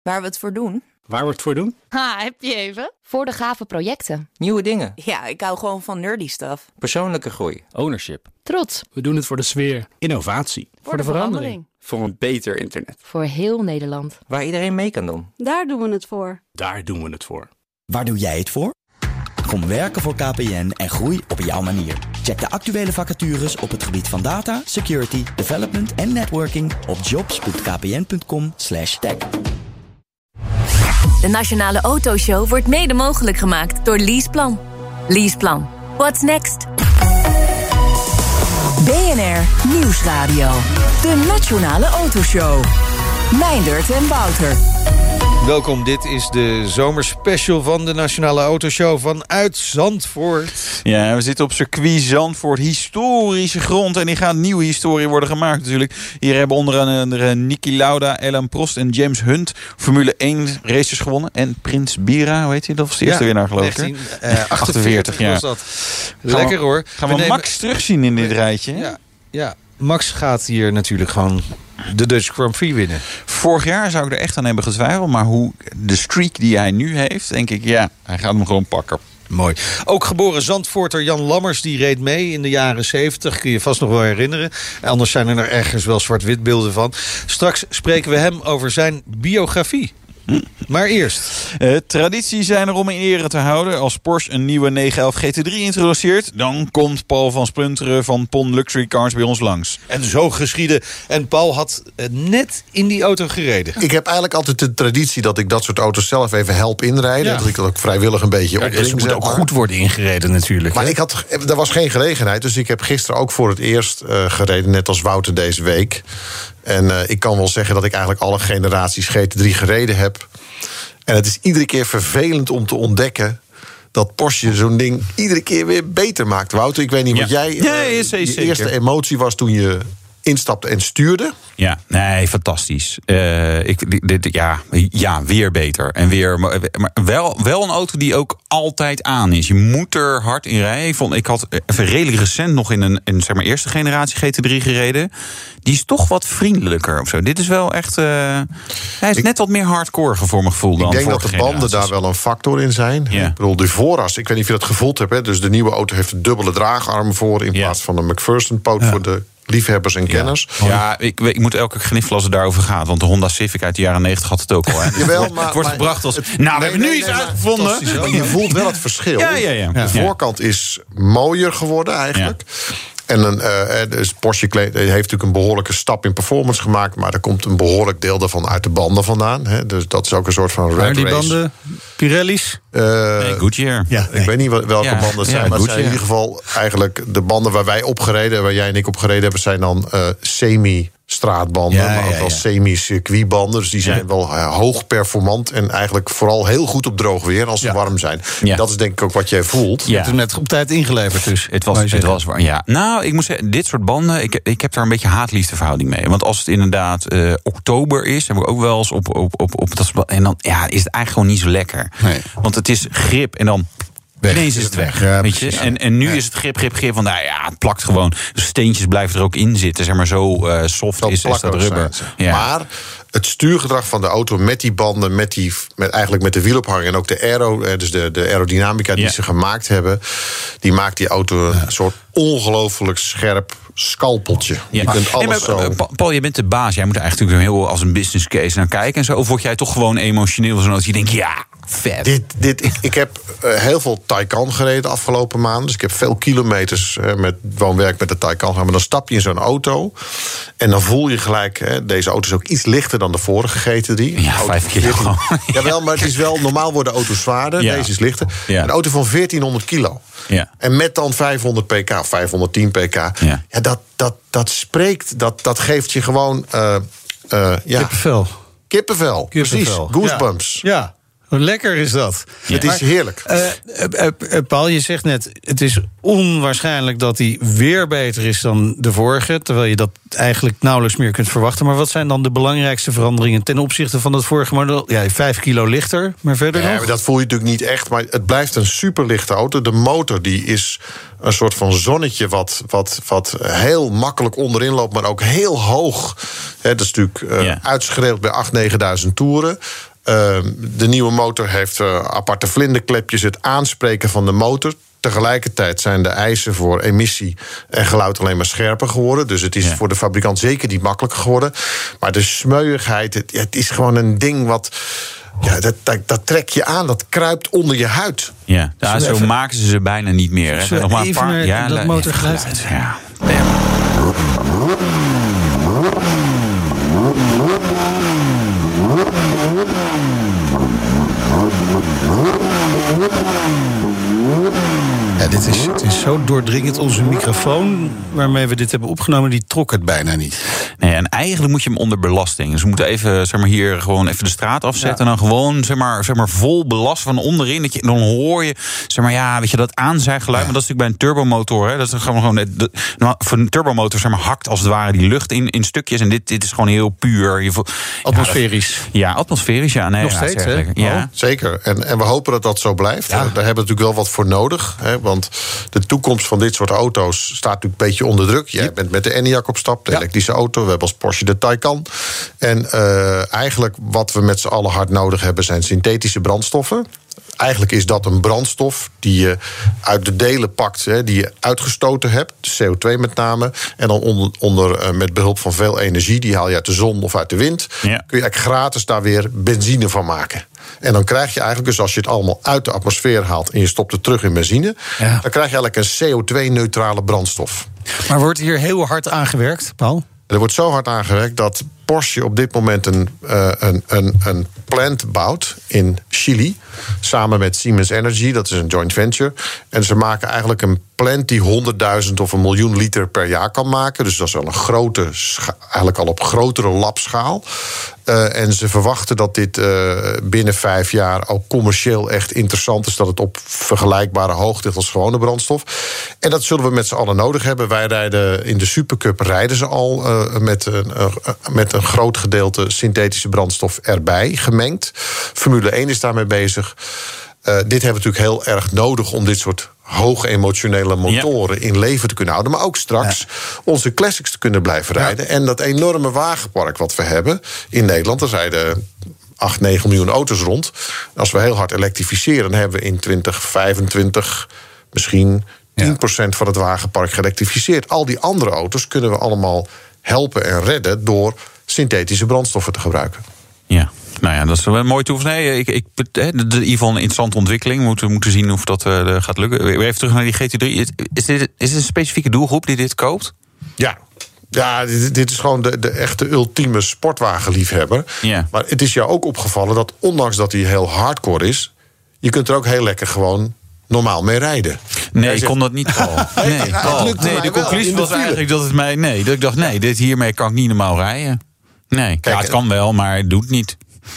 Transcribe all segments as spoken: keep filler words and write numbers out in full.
Waar we het voor doen? Waar we het voor doen? Ha, heb je even? Voor de gave projecten. Nieuwe dingen. Ja, ik hou gewoon van nerdy stuff. Persoonlijke groei. Ownership. Trots. We doen het voor de sfeer. Innovatie. Voor, voor de, de verandering. verandering. Voor een beter internet. Voor heel Nederland. Waar iedereen mee kan doen. Daar doen we het voor. Daar doen we het voor. Waar doe jij het voor? Kom werken voor K P N en groei op jouw manier. Check de actuele vacatures op het gebied van data, security, development en networking op jobs punt k p n punt com slash tech. De Nationale Autoshow wordt mede mogelijk gemaakt door Leaseplan. Leaseplan. What's next? B N R Nieuwsradio. De Nationale Autoshow. Meindert en Wouter. Welkom, dit is de zomerspecial van de Nationale Autoshow vanuit Zandvoort. Ja, we zitten op circuit Zandvoort, historische grond. En die gaat nieuwe historie worden gemaakt natuurlijk. Hier hebben onder andere Niki Lauda, Alain Prost en James Hunt Formule één races gewonnen. En Prins Bira, hoe heet hij? Dat was de eerste ja, winnaar geloof ik. negentien achtenveertig ja. was dat. Lekker we, hoor. Gaan we, we nemen... Max terugzien in dit rijtje? Ja, ja, Max gaat hier natuurlijk gewoon de Dutch Grand Prix winnen. Vorig jaar zou ik er echt aan hebben getwijfeld. Maar hoe de streak die hij nu heeft, denk ik, ja, hij gaat hem gewoon pakken. Mooi. Ook geboren Zandvoorter Jan Lammers, die reed mee in de jaren zeventig. Kun je vast nog wel herinneren. Anders zijn er nog ergens wel zwart-wit beelden van. Straks spreken we hem over zijn biografie. Maar eerst. Uh, traditie zijn er om in ere te houden. Als Porsche een nieuwe negen elf G T drie introduceert, dan komt Paul van Spunteren van Pon Luxury Cars bij ons langs. En zo geschiedde. En Paul had uh, net in die auto gereden. Ik heb eigenlijk altijd de traditie dat ik dat soort auto's zelf even help inrijden. Ja. Dat ik dat ook vrijwillig een beetje ja, opdring. Ze moeten ook goed worden ingereden natuurlijk. Maar hè? ik had, er was geen gelegenheid. Dus ik heb gisteren ook voor het eerst uh, gereden. Net als Wouter deze week. En uh, ik kan wel zeggen dat ik eigenlijk alle generaties G T drie gereden heb. En het is iedere keer vervelend om te ontdekken dat Porsche zo'n ding iedere keer weer beter maakt. Wouter, ik weet niet wat ja. jij... Ja, uh, is, is, je zeker. eerste emotie was toen je instapte en stuurde. Ja, nee, fantastisch. Uh, ik, dit, ja, ja, weer beter. En weer, maar wel, wel een auto die ook altijd aan is. Je moet er hard in rijden. Ik, vond, ik had even redelijk recent nog in een, in, zeg maar, eerste generatie G T drie gereden. Die is toch wat vriendelijker of zo. Dit is wel echt... Uh, hij is ik, net wat meer hardcore voor mijn gevoel dan Ik denk dat de banden generaties. daar wel een factor in zijn. Ja. Ik bedoel, de vooras, ik weet niet of je dat gevoeld hebt. Hè? Dus de nieuwe auto heeft een dubbele draagarm voor in ja. plaats van een McPherson-poot ja. voor de liefhebbers en kenners. Ja, ja ik, ik moet elke keer gniffelen als het daarover gaat. Want de Honda Civic uit de jaren negentig had het ook al. Hè. Dus Jawel, het maar, wordt maar, gebracht als... Het, nou, we nee, hebben nu nee, iets nee, uitgevonden. Maar je voelt wel het verschil. Ja, ja, ja. De voorkant is mooier geworden eigenlijk. Ja. En een, uh, dus Porsche heeft natuurlijk een behoorlijke stap in performance gemaakt. Maar er komt een behoorlijk deel daarvan uit de banden vandaan. Hè. Dus dat is ook een soort van red maar die race. banden, Pirelli's? Uh, nee, Goodyear. Ja, nee. Ik weet niet welke ja, banden het zijn. Ja, maar het zijn in ieder geval eigenlijk de banden waar wij op gereden, waar jij en ik op gereden hebben, zijn dan uh, semi straatbanden, ja, maar ook ja, wel ja. semi-circuitbanden. Dus die zijn ja. wel uh, hoog performant en eigenlijk vooral heel goed op droog weer als ze ja. warm zijn. Ja. Dat is denk ik ook wat jij voelt. Ja. Je hebt hem net op tijd ingeleverd dus. Het was, het was warm, ja. Nou, ik moet zeggen, dit soort banden, ik, ik heb daar een beetje haat-liefde verhouding mee. Want als het inderdaad uh, oktober is, heb ik ook wel eens op, op, op, op dat, en dan ja, is het eigenlijk gewoon niet zo lekker. Nee. Want het is grip en dan weg. Ineens is het weg. Ja, weet je? En, en nu ja. is het grip, grip, grip. Want nou ja, het plakt gewoon. De steentjes blijven er ook in zitten. Zeg maar zo uh, soft zo is, is dat rubber. Ja. Maar het stuurgedrag van de auto met die banden, met die, met, eigenlijk met de wielophanging en ook de aero, dus de, de aerodynamica die ja. ze gemaakt hebben, die maakt die auto ja. een soort ongelooflijk scherp scalpeltje. Ja. Je kunt alles hey, maar, zo... Paul, je bent de baas. Jij moet er eigenlijk heel als een business case naar kijken en zo. Of word jij toch gewoon emotioneel zo'n auto? Je denkt, ja, vet. Dit, dit, ik, ik heb uh, heel veel Taycan gereden de afgelopen maanden. Dus ik heb veel kilometers uh, met woonwerk met de Taycan gehad. Maar dan stap je in zo'n auto en dan voel je gelijk, hè, deze auto is ook iets lichter dan de vorige G T drie. Ja, vijf kilo. Jawel, maar het is wel, normaal worden auto's zwaarder. Ja. Deze is lichter. Ja. Een auto van veertienhonderd kilo. Ja. En met dan vijfhonderd pk, of vijfhonderdtien pk. Ja. Ja, dat, dat, dat spreekt, dat, dat geeft je gewoon... Uh, uh, ja. Kippenvel. Kippenvel, precies. Goosebumps. Ja. ja. Hoe lekker is dat? Ja. Het is heerlijk. Uh, uh, uh, Paul, je zegt net, het is onwaarschijnlijk dat hij weer beter is dan de vorige, terwijl je dat eigenlijk nauwelijks meer kunt verwachten. Maar wat zijn dan de belangrijkste veranderingen ten opzichte van het vorige model? Ja, vijf kilo lichter, maar verder ja, nog? Maar dat voel je natuurlijk niet echt, maar het blijft een superlichte auto. De motor die is een soort van zonnetje wat, wat, wat heel makkelijk onderin loopt, maar ook heel hoog. He, dat is natuurlijk uh, ja. uitgeschreeuwd bij acht, negenduizend toeren. Uh, de nieuwe motor heeft uh, aparte vlinderklepjes, het aanspreken van de motor. Tegelijkertijd zijn de eisen voor emissie en geluid alleen maar scherper geworden. Dus het is ja. voor de fabrikant zeker niet makkelijker geworden. Maar de smeuigheid, het, het is gewoon een ding wat... Ja, dat, dat, dat trek je aan, dat kruipt onder je huid. Ja, ja zo even... maken ze ze bijna niet meer. Hè. Nog maar een paar... naar ja, dat motorgeluid. Ja. Ja, dit is, het is zo doordringend. Onze microfoon waarmee we dit hebben opgenomen, die trok het bijna niet. Nee, en eigenlijk moet je hem onder belasting. Dus we moeten even, zeg maar, hier gewoon even de straat afzetten. Ja. En dan gewoon, zeg maar, zeg maar, vol belast van onderin. Dat je, dan hoor je, zeg maar, ja, weet je, dat aanzijgeluid. Ja. Maar dat is natuurlijk bij een turbomotor. Hè, dat is gewoon, gewoon de, de, voor een turbomotor, zeg maar, hakt als het ware die lucht in, in stukjes. En dit, dit is gewoon heel puur. Je, atmosferisch. Ja, ja, atmosferisch, ja. Nee, Nog ja, steeds, hè? Ja. Oh, zeker. En, en we hopen dat dat zo blijft. Ja. Daar hebben we natuurlijk wel wat voor nodig. Hè, want de toekomst van dit soort auto's staat natuurlijk een beetje onder druk. Jij ja. bent met de Enyaq op stap, de ja. elektrische auto. We hebben als Porsche de Taycan. En uh, eigenlijk wat we met z'n allen hard nodig hebben zijn synthetische brandstoffen. Eigenlijk is dat een brandstof die je uit de delen pakt, hè, die je uitgestoten hebt, de C O twee met name. En dan onder, onder, uh, met behulp van veel energie, die haal je uit de zon of uit de wind. Ja. Kun je eigenlijk gratis daar weer benzine van maken. En dan krijg je eigenlijk, dus als je het allemaal uit de atmosfeer haalt en je stopt het terug in benzine, ja. dan krijg je eigenlijk een C O twee neutrale brandstof. Maar wordt hier heel hard aangewerkt, Paul? Er wordt zo hard aangewerkt dat Porsche op dit moment een, uh, een, een, een plant bouwt in Chili. Samen met Siemens Energy, dat is een joint venture. En ze maken eigenlijk een plant die honderdduizend of een miljoen liter per jaar kan maken. Dus dat is wel een grote, scha- eigenlijk al op grotere labschaal. Uh, en ze verwachten dat dit uh, binnen vijf jaar ook commercieel echt interessant is. Dat het op vergelijkbare hoogte ligt als gewone brandstof. En dat zullen we met z'n allen nodig hebben. Wij rijden in de Supercup rijden ze al uh, met, een, uh, met een groot gedeelte synthetische brandstof erbij gemengd. Formule één is daarmee bezig. Uh, dit hebben we natuurlijk heel erg nodig om dit soort hoge emotionele motoren ja. in leven te kunnen houden. Maar ook straks ja. onze classics te kunnen blijven rijden. Ja. En dat enorme wagenpark wat we hebben in Nederland. Er rijden acht, negen miljoen auto's rond. Als we heel hard elektrificeren, dan hebben we in twintig vijfentwintig misschien tien procent ja. van het wagenpark geëlektrificeerd. Al die andere auto's kunnen we allemaal helpen en redden door synthetische brandstoffen te gebruiken. Ja. Nou ja, dat is wel een mooie toevoeging. Nee, ik, ik, in ieder geval een interessante ontwikkeling. We moeten, moeten zien of dat uh, gaat lukken. Even terug naar die G T drie. Is dit, is dit een specifieke doelgroep die dit koopt? Ja. Ja, dit, dit is gewoon de, de echte ultieme sportwagenliefhebber. Ja. Maar het is jou ook opgevallen dat ondanks dat hij heel hardcore is, je kunt er ook heel lekker gewoon normaal mee rijden. Nee, ik zegt, kon dat niet, Paul. Nee, nee, Paul. nee de conclusie was eigenlijk dat het mij... Nee, dat ik dacht, nee, dit hiermee kan ik niet normaal rijden. Nee, Kijk, ja, het kan wel, maar het doet niet.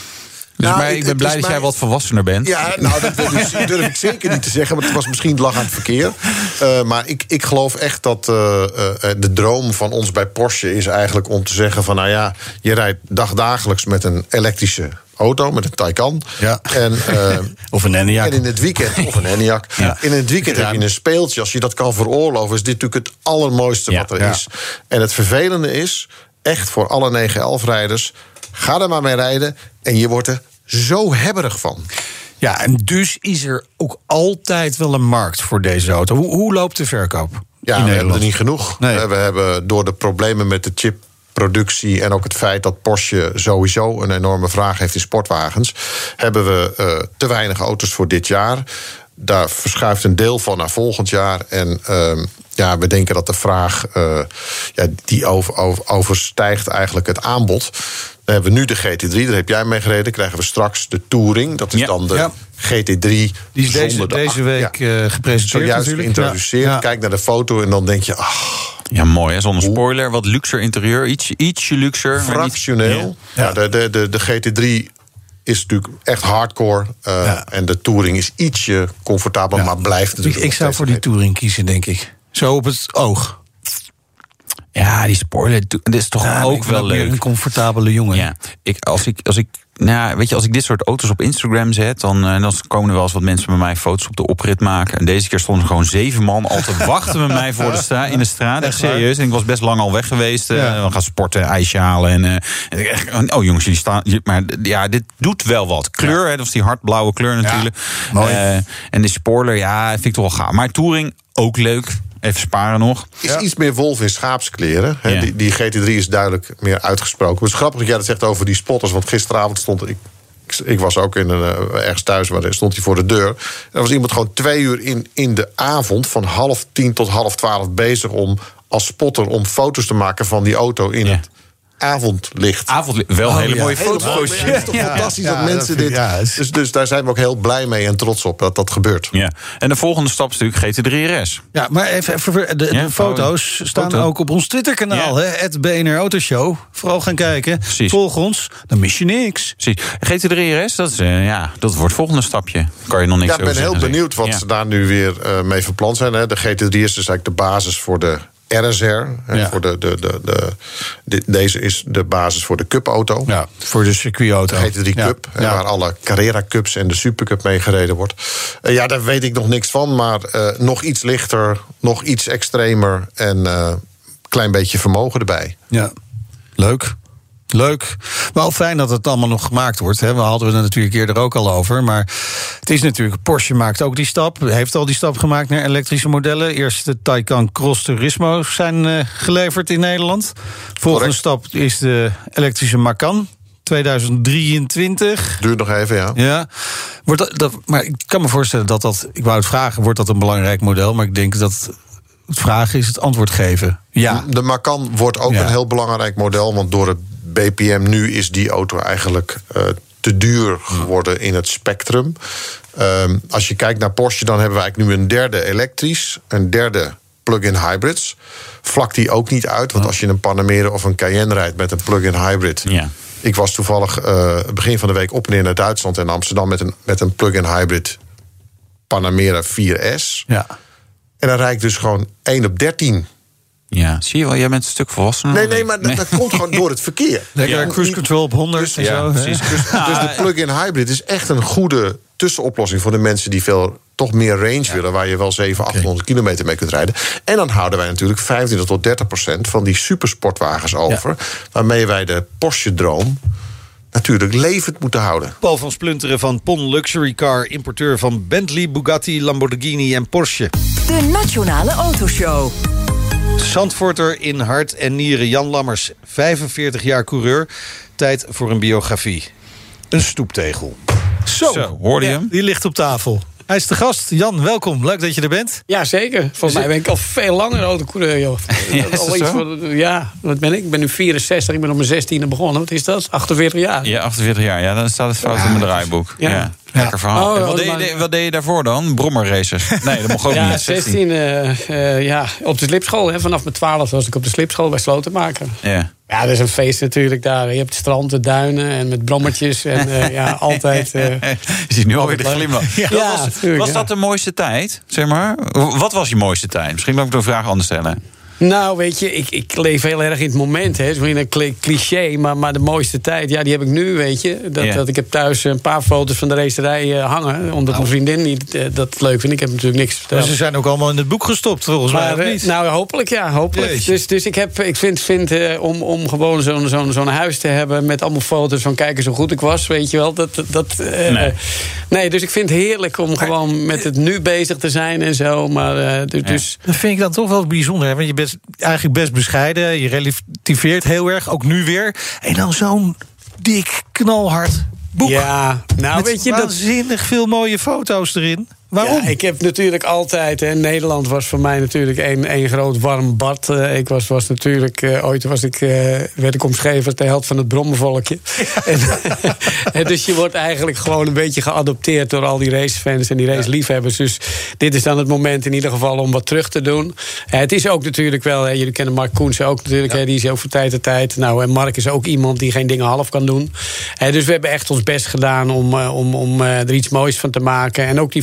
Dus nou, maar ik ben blij dat mij... jij wat volwassener bent. Ja, nou, dat dus, durf ik zeker niet te zeggen. Maar het was misschien lach aan het verkeer. Uh, maar ik, ik geloof echt dat uh, uh, de droom van ons bij Porsche is eigenlijk om te zeggen van, nou ja, je rijdt dagdagelijks met een elektrische auto, met een Taycan. Ja. En, uh, of een Enyaq. En in het weekend, of een Enyaq. Ja. In het weekend ja. heb je een speeltje. Als je dat kan veroorloven, is dit natuurlijk het allermooiste ja. wat er ja. is. En het vervelende is, echt voor alle negen elf-rijders, ga er maar mee rijden en je wordt er zo hebberig van. Ja, en dus is er ook altijd wel een markt voor deze auto. Hoe, hoe loopt de verkoop? Ja, we hebben er niet genoeg. Nee. We hebben door de problemen met de chipproductie en ook het feit dat Porsche sowieso een enorme vraag heeft in sportwagens, hebben we uh, te weinig auto's voor dit jaar. Daar verschuift een deel van naar volgend jaar. En uh, ja, we denken dat de vraag uh, ja, die over, over, overstijgt eigenlijk het aanbod. Dan hebben we nu de G T drie, daar heb jij mee gereden. Krijgen we straks de Touring. Dat is ja, dan de ja. G T drie. Die is deze, de deze week ja. uh, gepresenteerd. Zojuist natuurlijk. geïntroduceerd. Ja. Kijk naar de foto en dan denk je, ach. Ja, mooi, hè? Zonder spoiler. Wat luxer interieur. Iets, ietsje luxer. Fractioneel. Niet, ja. Ja, de, de, de, de G T drie is natuurlijk echt hardcore. Uh, ja. En de Touring is ietsje comfortabel, ja. maar blijft natuurlijk. Ik, ik zou voor die Touring kiezen, denk ik. Zo op het oog. Ja, die spoiler, dat is toch ja, ook wel leuk. Een comfortabele jongen. Ja, ik, als, ik, als ik Nou, weet je, als ik dit soort auto's op Instagram zet, dan, uh, dan komen er wel eens wat mensen bij mij foto's op de oprit maken. En deze keer stonden er gewoon zeven man al te wachten bij mij voor de stra- in de straat. Echt serieus. En ik was best lang al weg geweest. Uh, ja. We gaan sporten, ijsje halen. En, uh, en ik echt, oh jongens, jullie staan. Maar ja, dit doet wel wat. Kleur, ja. Hè, dat is die hardblauwe kleur natuurlijk. Ja, mooi. Uh, en de spoiler, ja, vind ik toch wel gaaf. Maar Touring, ook leuk. Even sparen nog. Is ja. iets meer wolf in schaapskleren. Ja. Die, die G T drie is duidelijk meer uitgesproken. Het is grappig dat jij dat zegt over die spotters. Want gisteravond stond ik... Ik was ook in een, uh, ergens thuis, maar stond hij voor de deur. Er was iemand gewoon twee uur in, in de avond... van half tien tot half twaalf bezig om als spotter... om foto's te maken van die auto in ja. het avondlicht. Avondlicht, wel oh, hele ja. mooie foto's. Ja, het is toch ja. fantastisch ja, dat mensen dat dit... Ja, is... dus, dus daar zijn we ook heel blij mee en trots op dat dat gebeurt. Ja. En de volgende stap is natuurlijk G T drie R S. Ja, maar even, even de, de ja, foto's oh, staan foto. ook op ons Twitterkanaal. Ja. Het B N R Autoshow. Vooral gaan kijken. Precies. Volg ons, dan mis je niks. Precies. G T drie R S, dat, is, uh, ja, dat wordt het volgende stapje. Kan je nog niks ja, over zeggen. Ik ben heel benieuwd wat ja. ze daar nu weer uh, mee van plan zijn. Hè. De G T drie R S is eigenlijk de basis voor de R S R. Ja. Voor de, de, de, de, de, deze is de basis voor de Cup-auto. Ja, voor de circuitauto. De G T drie ja. Cup, ja. waar alle Carrera Cups en de Supercup mee gereden wordt. Uh, ja, daar weet ik nog niks van, maar uh, nog iets lichter, nog iets extremer en een uh, klein beetje vermogen erbij. Ja, leuk. Leuk. Wel fijn dat het allemaal nog gemaakt wordt. Hè. We hadden het er natuurlijk eerder ook al over. Maar het is natuurlijk... Porsche maakt ook die stap. Heeft al die stap gemaakt naar elektrische modellen. Eerst de Taycan Cross Turismo zijn uh, geleverd in Nederland. Volgende Correct. stap is de elektrische Macan. tweeduizend drieëntwintig. Duurt nog even, ja. ja. Wordt dat, dat, maar ik kan me voorstellen dat dat... Ik wou het vragen, wordt dat een belangrijk model? Maar ik denk dat... Het vragen is het antwoord geven. Ja. De Macan wordt ook ja. een heel belangrijk model. Want door het B P M nu is die auto eigenlijk uh, te duur geworden in het spectrum. Um, als je kijkt naar Porsche, dan hebben we eigenlijk nu een derde elektrisch, een derde plug-in hybrids. Vlak die ook niet uit, want als je een Panamera of een Cayenne rijdt met een plug-in hybrid. Ja. Ik was toevallig uh, begin van de week op en neer naar Duitsland en Amsterdam met een, met een plug-in hybrid Panamera vier S. Ja. En dan rijd ik dus gewoon één op dertien. Ja, zie je wel, jij bent een stuk volwassener. Nee, nee, maar nee. dat, dat komt gewoon door het verkeer. Lekker ja. cruise control op honderd dus, en ja, zo. Precies. Dus, dus de plug-in hybrid is echt een goede tussenoplossing voor de mensen die veel toch meer range ja. willen, waar je wel zevenhonderd, okay. achthonderd kilometer mee kunt rijden. En dan houden wij natuurlijk vijfentwintig tot dertig procent van die supersportwagens over, ja. waarmee wij de Porsche-droom natuurlijk levend moeten houden. Paul van Splunteren van Pon Luxury Car, importeur van Bentley, Bugatti, Lamborghini en Porsche. De Nationale Autoshow. Zandvoorter in hart en nieren, Jan Lammers, vijfenveertig jaar coureur. Tijd voor een biografie. Een stoeptegel. Zo, Zo hoorde je hem? Die ligt op tafel. Hij is de gast. Jan, welkom. Leuk dat je er bent. Ja, zeker. Volgens mij ben ik al veel langer autocoureur, joh. Ja, is al iets voor, ja, wat ben ik? Ik ben nu vierenzestig, ik ben op mijn zestiende begonnen. Wat is dat? achtenveertig jaar. Ja, achtenveertig jaar. Ja, dan staat het fout ja. in mijn draaiboek. Ja. ja. Lekker verhaal. Oh, en wat, deed je, maar... wat deed je daarvoor dan? Brommerraces? Nee, dat mocht ook ja, niet. zestien, uh, uh, ja, op de slipschool. Hè. Vanaf mijn twaalf was ik op de slipschool bij Slotenmaker. Ja. Ja, dat is een feest natuurlijk daar. Je hebt het strand, de duinen en met brommertjes. En uh, ja, altijd... Uh, je ziet nu alweer de glimlach. Ja, ja, was tuurlijk, was dat ja. de mooiste tijd, zeg maar? Wat was je mooiste tijd? Misschien moet ik de vraag anders stellen. Nou, weet je, ik, ik leef heel erg in het moment. Het is misschien een cliché, maar, maar de mooiste tijd... ja, die heb ik nu, weet je. Dat, yeah. dat ik heb thuis een paar foto's van de racerij uh, hangen. Omdat oh. mijn vriendin niet, uh, dat leuk vindt. Ik heb natuurlijk niks verteld. Maar ze zijn ook allemaal in het boek gestopt, volgens maar, mij, of niet? Nou, hopelijk, ja, hopelijk. Dus, dus ik, heb, ik vind, vind uh, om, om gewoon zo'n zo'n zo'n huis te hebben... met allemaal foto's van kijken zo goed ik was, weet je wel. Dat, dat, uh, nee. nee, dus ik vind het heerlijk om gewoon met het nu bezig te zijn en zo. Maar, uh, dus, ja. dus, dat vind ik dan toch wel bijzonder, hè? Want je bent eigenlijk best bescheiden. Je relativeert heel erg, ook nu weer. En dan zo'n dik, knalhard boek. Ja, nou met weet je, waanzinnig dat... veel mooie foto's erin. Waarom? Ja, ik heb natuurlijk altijd... Hè, Nederland was voor mij natuurlijk één, één groot warm bad. Uh, ik was, was natuurlijk... Uh, ooit was ik, uh, werd ik omschreven als de held van het brommenvolkje. en, en dus je wordt eigenlijk gewoon een beetje geadopteerd... door al die racefans en die raceliefhebbers. Dus dit is dan het moment in ieder geval om wat terug te doen. Uh, het is ook natuurlijk wel... Hè, jullie kennen Mark Koensen ook natuurlijk. Ja. Hè, die is ook voor tijd en tijd. Nou, en Mark is ook iemand die geen dingen half kan doen. Uh, dus we hebben echt ons best gedaan om, uh, om, om uh, er iets moois van te maken. En ook die fans...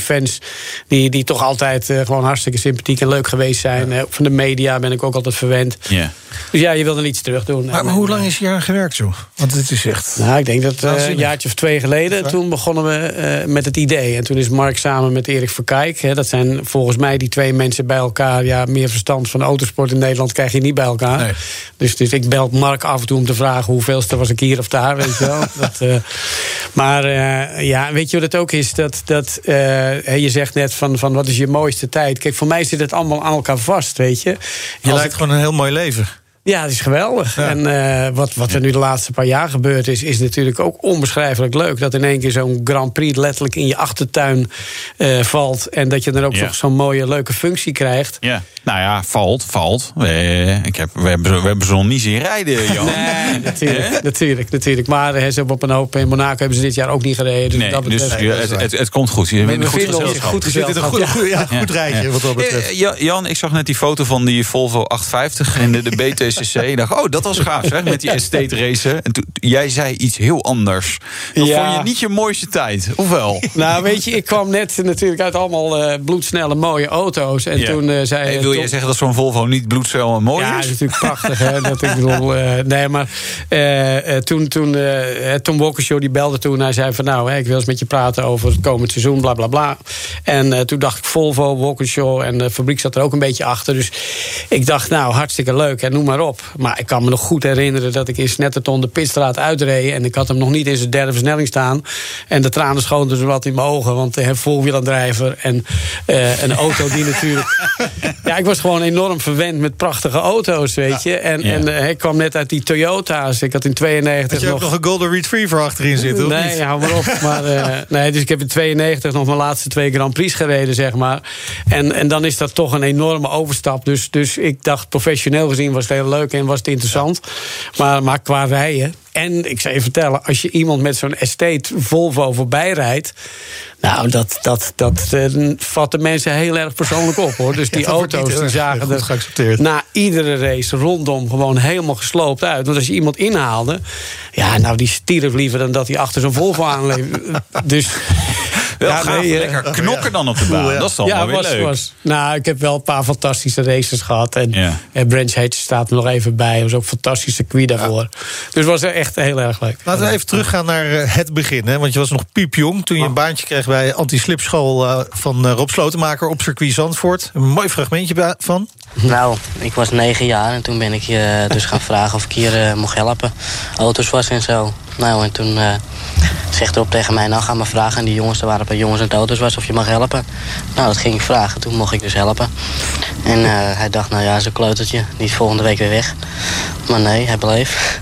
die, die toch altijd uh, gewoon hartstikke sympathiek en leuk geweest zijn. Ja. Uh, van de media ben ik ook altijd verwend. Ja. Dus ja, je wil er iets terug doen. Maar, maar hoe lang is je aan gewerkt, zo? Want het is echt... Nou, ik denk dat uh, een jaartje of twee geleden, toen begonnen we uh, met het idee. En toen is Mark samen met Erik Verkijk, hè, dat zijn volgens mij die twee mensen bij elkaar. Ja, meer verstand van autosport in Nederland krijg je niet bij elkaar. Nee. Dus, dus ik bel Mark af en toe om te vragen hoeveelste was ik hier of daar, weet je wel. dat, uh, maar uh, ja, weet je wat het ook is? Dat, dat uh, je zegt net van, van wat is je mooiste tijd? Kijk, voor mij zit het allemaal aan elkaar vast, weet je. Je Als lijkt ik... gewoon een heel mooi leven. Ja, het is geweldig. Ja. En uh, wat, wat er nu de laatste paar jaar gebeurd is, is natuurlijk ook onbeschrijfelijk leuk. Dat in één keer zo'n Grand Prix letterlijk in je achtertuin uh, valt. En dat je dan ook ja. nog zo'n mooie, leuke functie krijgt. Ja. Nou ja, valt, valt. We, ik heb, we, hebben, we hebben ze nog niet zien rijden, Jan. Nee, natuurlijk, natuurlijk, natuurlijk. Maar he, ze hebben op een hoop in Monaco hebben ze dit jaar ook niet gereden. Dus, nee, dat dus betreft, ja, het, het, het komt goed. Je bent een goed gezelschap. Goed gezet een goed, ja. Goed, ja, goed rijtje, ja. wat dat betreft. Ja, Jan, ik zag net die foto van die Volvo achthonderdvijftig en de, de B T C C. Ik dacht, oh, dat was gaaf, zeg, met die estate racen. En toen, jij zei iets heel anders. Dat ja. vond je niet je mooiste tijd, of wel? Nou, weet je, ik kwam net natuurlijk uit allemaal uh, bloedsnelle mooie auto's. En ja. toen uh, zei... Hey, wil jij zeggen dat zo'n Volvo niet bloedsnel en mooi ja, is? Ja, dat is natuurlijk prachtig, hè. Dat ik bedoel... Uh, nee, maar uh, uh, toen, toen uh, Tom Walkinshaw die belde toen. Hij zei van, nou, hè, ik wil eens met je praten over het komend seizoen, bla, bla, bla. En uh, toen dacht ik Volvo, Walkinshaw en de fabriek zat er ook een beetje achter. Dus ik dacht, nou, hartstikke leuk, en noem maar op. Maar ik kan me nog goed herinneren dat ik in Snetterton de pitstraat uitreed. En ik had hem nog niet in zijn derde versnelling staan. En de tranen schoonden zo wat in mijn ogen. Want de voorwielaandrijver en uh, een auto die natuurlijk... Ja, ik was gewoon enorm verwend met prachtige auto's, weet je. En, ja. en uh, ik kwam net uit die Toyota's. Ik had in tweeënnegentig had je nog... ook nog een Golden Retriever achterin zitten, of nee, niet? hou maar op. Maar, uh, nee, dus ik heb in tweeënnegentig nog mijn laatste twee Grand Prix gereden, zeg maar. En, en dan is dat toch een enorme overstap. Dus, dus ik dacht, professioneel gezien was het heel leuk en was het interessant. Ja. Maar, maar qua rijden... En ik zou je vertellen, als je iemand met zo'n estate Volvo voorbij rijdt... nou, dat, dat, dat uh, vatten mensen heel erg persoonlijk op, hoor. Dus die ja, auto's die zagen er na iedere race rondom gewoon helemaal gesloopt uit. Want als je iemand inhaalde... ja, nou, die stierf liever dan dat hij achter zo'n Volvo aanleefde. Dus... Wel ja, gaaf, nee, lekker knokken ja. dan op de baan. Ja. Dat is dan ja, wel weer was, leuk. Was. Nou, ik heb wel een paar fantastische races gehad. En, ja. en Branch Hedge staat er nog even bij. Dat was ook een fantastisch circuit daarvoor. Ja. Dus het was echt heel erg leuk. Laten we even teruggaan naar het begin. Hè? Want je was nog piepjong toen je een baantje kreeg bij anti-slipschool uh, van uh, Rob Slotenmaker op circuit Zandvoort. Een mooi fragmentje van. Nou, ik was negen jaar en toen ben ik uh, dus gaan vragen of ik hier uh, mocht helpen. Auto's was en zo. Nou, en toen uh, zegt Rob tegen mij, nou ga maar vragen. En die jongens, er waren een paar jongens en het auto's was of je mag helpen. Nou, dat ging ik vragen. Toen mocht ik dus helpen. En uh, hij dacht, nou ja, zo'n kleutertje, die is volgende week weer weg. Maar nee, hij bleef.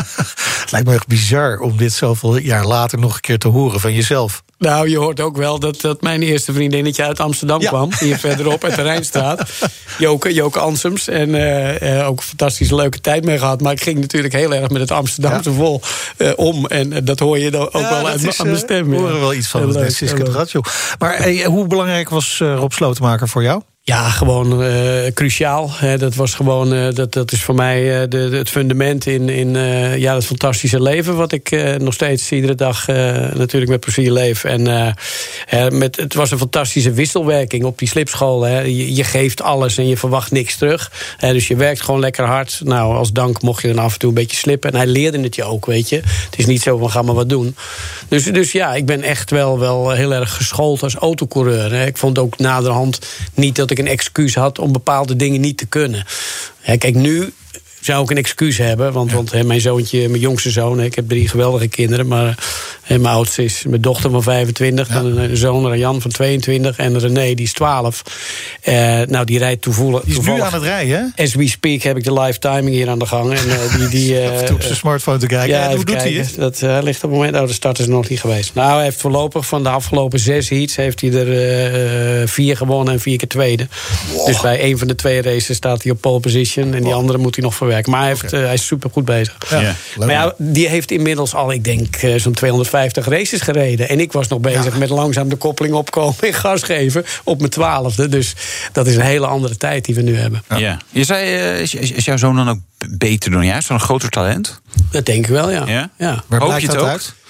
Het lijkt me echt bizar om dit zoveel jaar later nog een keer te horen van jezelf. Nou, je hoort ook wel dat, dat mijn eerste vriendinnetje uit Amsterdam ja. kwam. Hier verderop uit de Rijnstraat. Joke, Joke Ansems. En uh, uh, ook een fantastische leuke tijd mee gehad. Maar ik ging natuurlijk heel erg met het Amsterdamse ja. vol uh, om. En uh, dat hoor je dan ook ja, wel uit aan mijn stem. We horen wel iets van het Siske Radio. Maar hey, hoe belangrijk was uh, Rob Slotenmaker voor jou? Ja, gewoon uh, cruciaal. Hè. Dat was gewoon, uh, dat, dat is voor mij uh, de, de, het fundament in, in uh, ja, het fantastische leven. Wat ik uh, nog steeds iedere dag uh, natuurlijk met plezier leef. En uh, met, het was een fantastische wisselwerking op die slipschool. Hè. Je, je geeft alles en je verwacht niks terug. Hè. Dus je werkt gewoon lekker hard. Nou, als dank mocht je dan af en toe een beetje slippen. En hij leerde het je ook, weet je. Het is niet zo van, ga maar wat doen. Dus, dus ja, ik ben echt wel, wel heel erg geschoold als autocoureur. Hè. Ik vond ook naderhand niet dat ik een excuus had om bepaalde dingen niet te kunnen. Ja, kijk, nu zou ik een excuus hebben, want, ja. want hè, mijn zoontje, mijn jongste zoon, hè, ik heb drie geweldige kinderen, maar hè, mijn oudste is mijn dochter van vijfentwintig, ja. dan een zoon Rayan van tweeëntwintig en René, die is twaalf. Uh, nou, die rijdt toevallig. Die is nu aan het rijden, hè? As we speak heb ik de live timing hier aan de gang. En, uh, die, die, uh, Af en toe op zijn smartphone te kijken. Ja, hoe doet kijken. hij het? Dat uh, ligt op het moment, oh, de start is nog niet geweest. Nou, hij heeft voorlopig van de afgelopen zes heats heeft hij er uh, vier gewonnen en vier keer tweede. Wow. Dus bij een van de twee races staat hij op pole position en die wow. andere moet hij nog verwerken. Maar hij, heeft, okay. uh, hij is super goed bezig. Ja. Ja. Maar ja, die heeft inmiddels al, ik denk, uh, zo'n tweehonderdvijftig races gereden. En ik was nog bezig ja. met langzaam de koppeling opkomen en gas geven op mijn twaalfde. Dus dat is een hele andere tijd die we nu hebben. Ja. Ja. Je zei, uh, is, is jouw zoon dan ook beter dan jij? Is dat een groter talent? Dat denk ik wel, ja. ja? ja. Waar blijkt dat uit?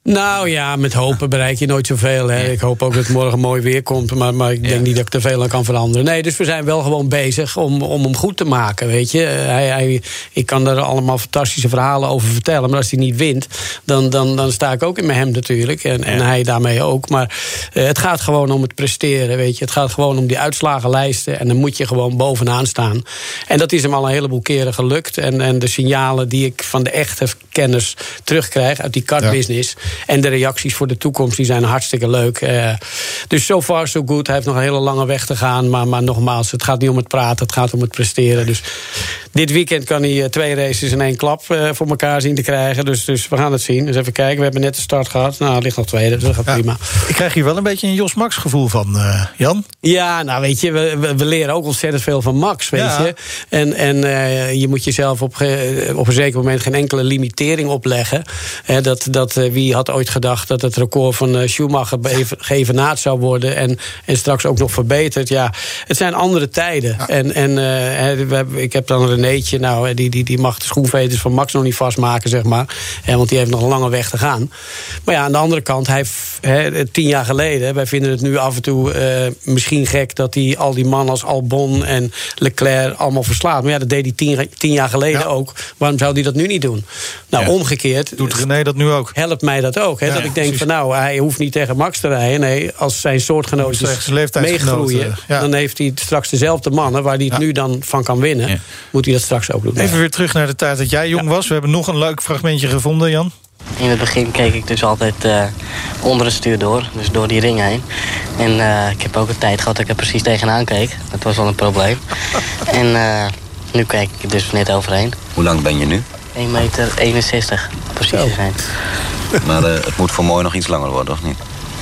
Nou ja, met hopen bereik je nooit zoveel. Hè. Ik hoop ook dat het morgen mooi weer komt. Maar, maar ik denk ja. niet dat ik te veel aan kan veranderen. Nee, dus we zijn wel gewoon bezig om, om hem goed te maken. Weet je? Hij, hij, ik kan daar allemaal fantastische verhalen over vertellen. Maar als hij niet wint, dan, dan, dan sta ik ook in mijn hemd natuurlijk. En, ja. en hij daarmee ook. Maar uh, het gaat gewoon om het presteren. Weet je? Het gaat gewoon om die uitslagenlijsten. En dan moet je gewoon bovenaan staan. En dat is hem al een heleboel keren gelukt. En, en de signalen die ik van de echte kenners terugkrijg uit die kartbusiness... Ja. En de reacties voor de toekomst die zijn hartstikke leuk. Uh, dus so far so good. Hij heeft nog een hele lange weg te gaan. Maar, maar nogmaals, het gaat niet om het praten. Het gaat om het presteren. Dus dit weekend kan hij twee races in één klap uh, voor elkaar zien te krijgen. Dus, dus we gaan het zien. Dus even kijken. We hebben net de start gehad. Nou, er ligt nog tweede. Dus dat gaat ja, prima. Ik krijg hier wel een beetje een Jos Max gevoel van, uh, Jan. Ja, nou weet je, we, we, we leren ook ontzettend veel van Max, weet ja. je. En, en uh, je moet jezelf op, ge, op een zeker moment geen enkele limitering opleggen. He, dat, dat, uh, wie had ooit gedacht dat het record van uh, Schumacher geëvenaard zou worden en, en straks ook nog verbeterd. Ja, het zijn andere tijden. Ja. En, en uh, we hebben, ik heb dan een Renéetje, nou, die, die, die mag de schoenveters van Max nog niet vastmaken, zeg maar. He, want die heeft nog een lange weg te gaan. Maar ja, aan de andere kant, hij, he, tien jaar geleden, wij vinden het nu af en toe uh, misschien gek dat hij al die mannen als Albon en Leclerc allemaal verslaat. Maar ja, dat deed hij tien, tien jaar geleden ja. ook. Waarom zou hij dat nu niet doen? Nou, ja. omgekeerd. Doet René dat nu ook? Helpt mij dat ook. He, ja, dat ik denk precies. van nou, hij hoeft niet tegen Max te rijden. Nee, als zijn soortgenoten meegroeien, ja. dan heeft hij straks dezelfde mannen waar hij het ja. nu dan van kan winnen. Ja. Moet hij dat straks ook doen. Even weer terug naar de tijd dat jij jong ja. was. We hebben nog een leuk fragmentje gevonden, Jan. In het begin keek ik dus altijd uh, onder het stuur door, dus door die ring heen. En uh, ik heb ook een tijd gehad dat ik er precies tegenaan keek. Dat was wel een probleem. En uh, nu kijk ik er dus net overheen. Hoe lang ben je nu? één meter eenenzestig, precies te zijn. Maar uh, het moet voor mooi nog iets langer worden, of niet?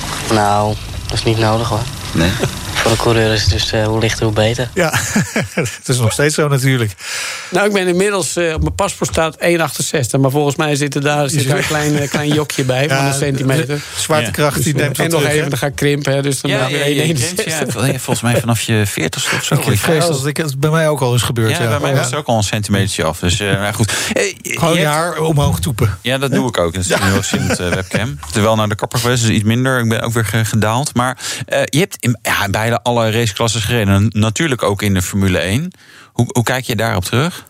Nou, dat is niet nodig hoor. Nee? Voor de coureur is het dus uh, hoe lichter, hoe beter. Ja, het is nog steeds zo natuurlijk. Nou, ik ben inmiddels, uh, op mijn paspoort staat één achtenzestig. Maar volgens mij zit er daar, zit daar een klein, uh, klein jokje bij ja, van een centimeter. Zwaartekracht, ja. die neemt En nog terug, even, dan ga ik krimpen. Hè, dus dan ja, ja, ja, één eenenzestig. Ja, volgens mij vanaf je veertigste of zo. Ik vrees dat het bij mij ook al is gebeurd. Ja, ja. bij mij ja. was het ook al een centimetertje af. Dus uh, nou goed. Hey, Gewoon je haar omhoog toepen. Ja, dat doe ik ook. Dat is ja. heel simpel met uh, webcam. Terwijl naar de kapper geweest, dus iets minder. Ik ben ook weer gedaald. Maar uh, je hebt in ja, bijna alle raceklasses gereden. Natuurlijk ook in de Formule één. Hoe, hoe kijk je daarop terug?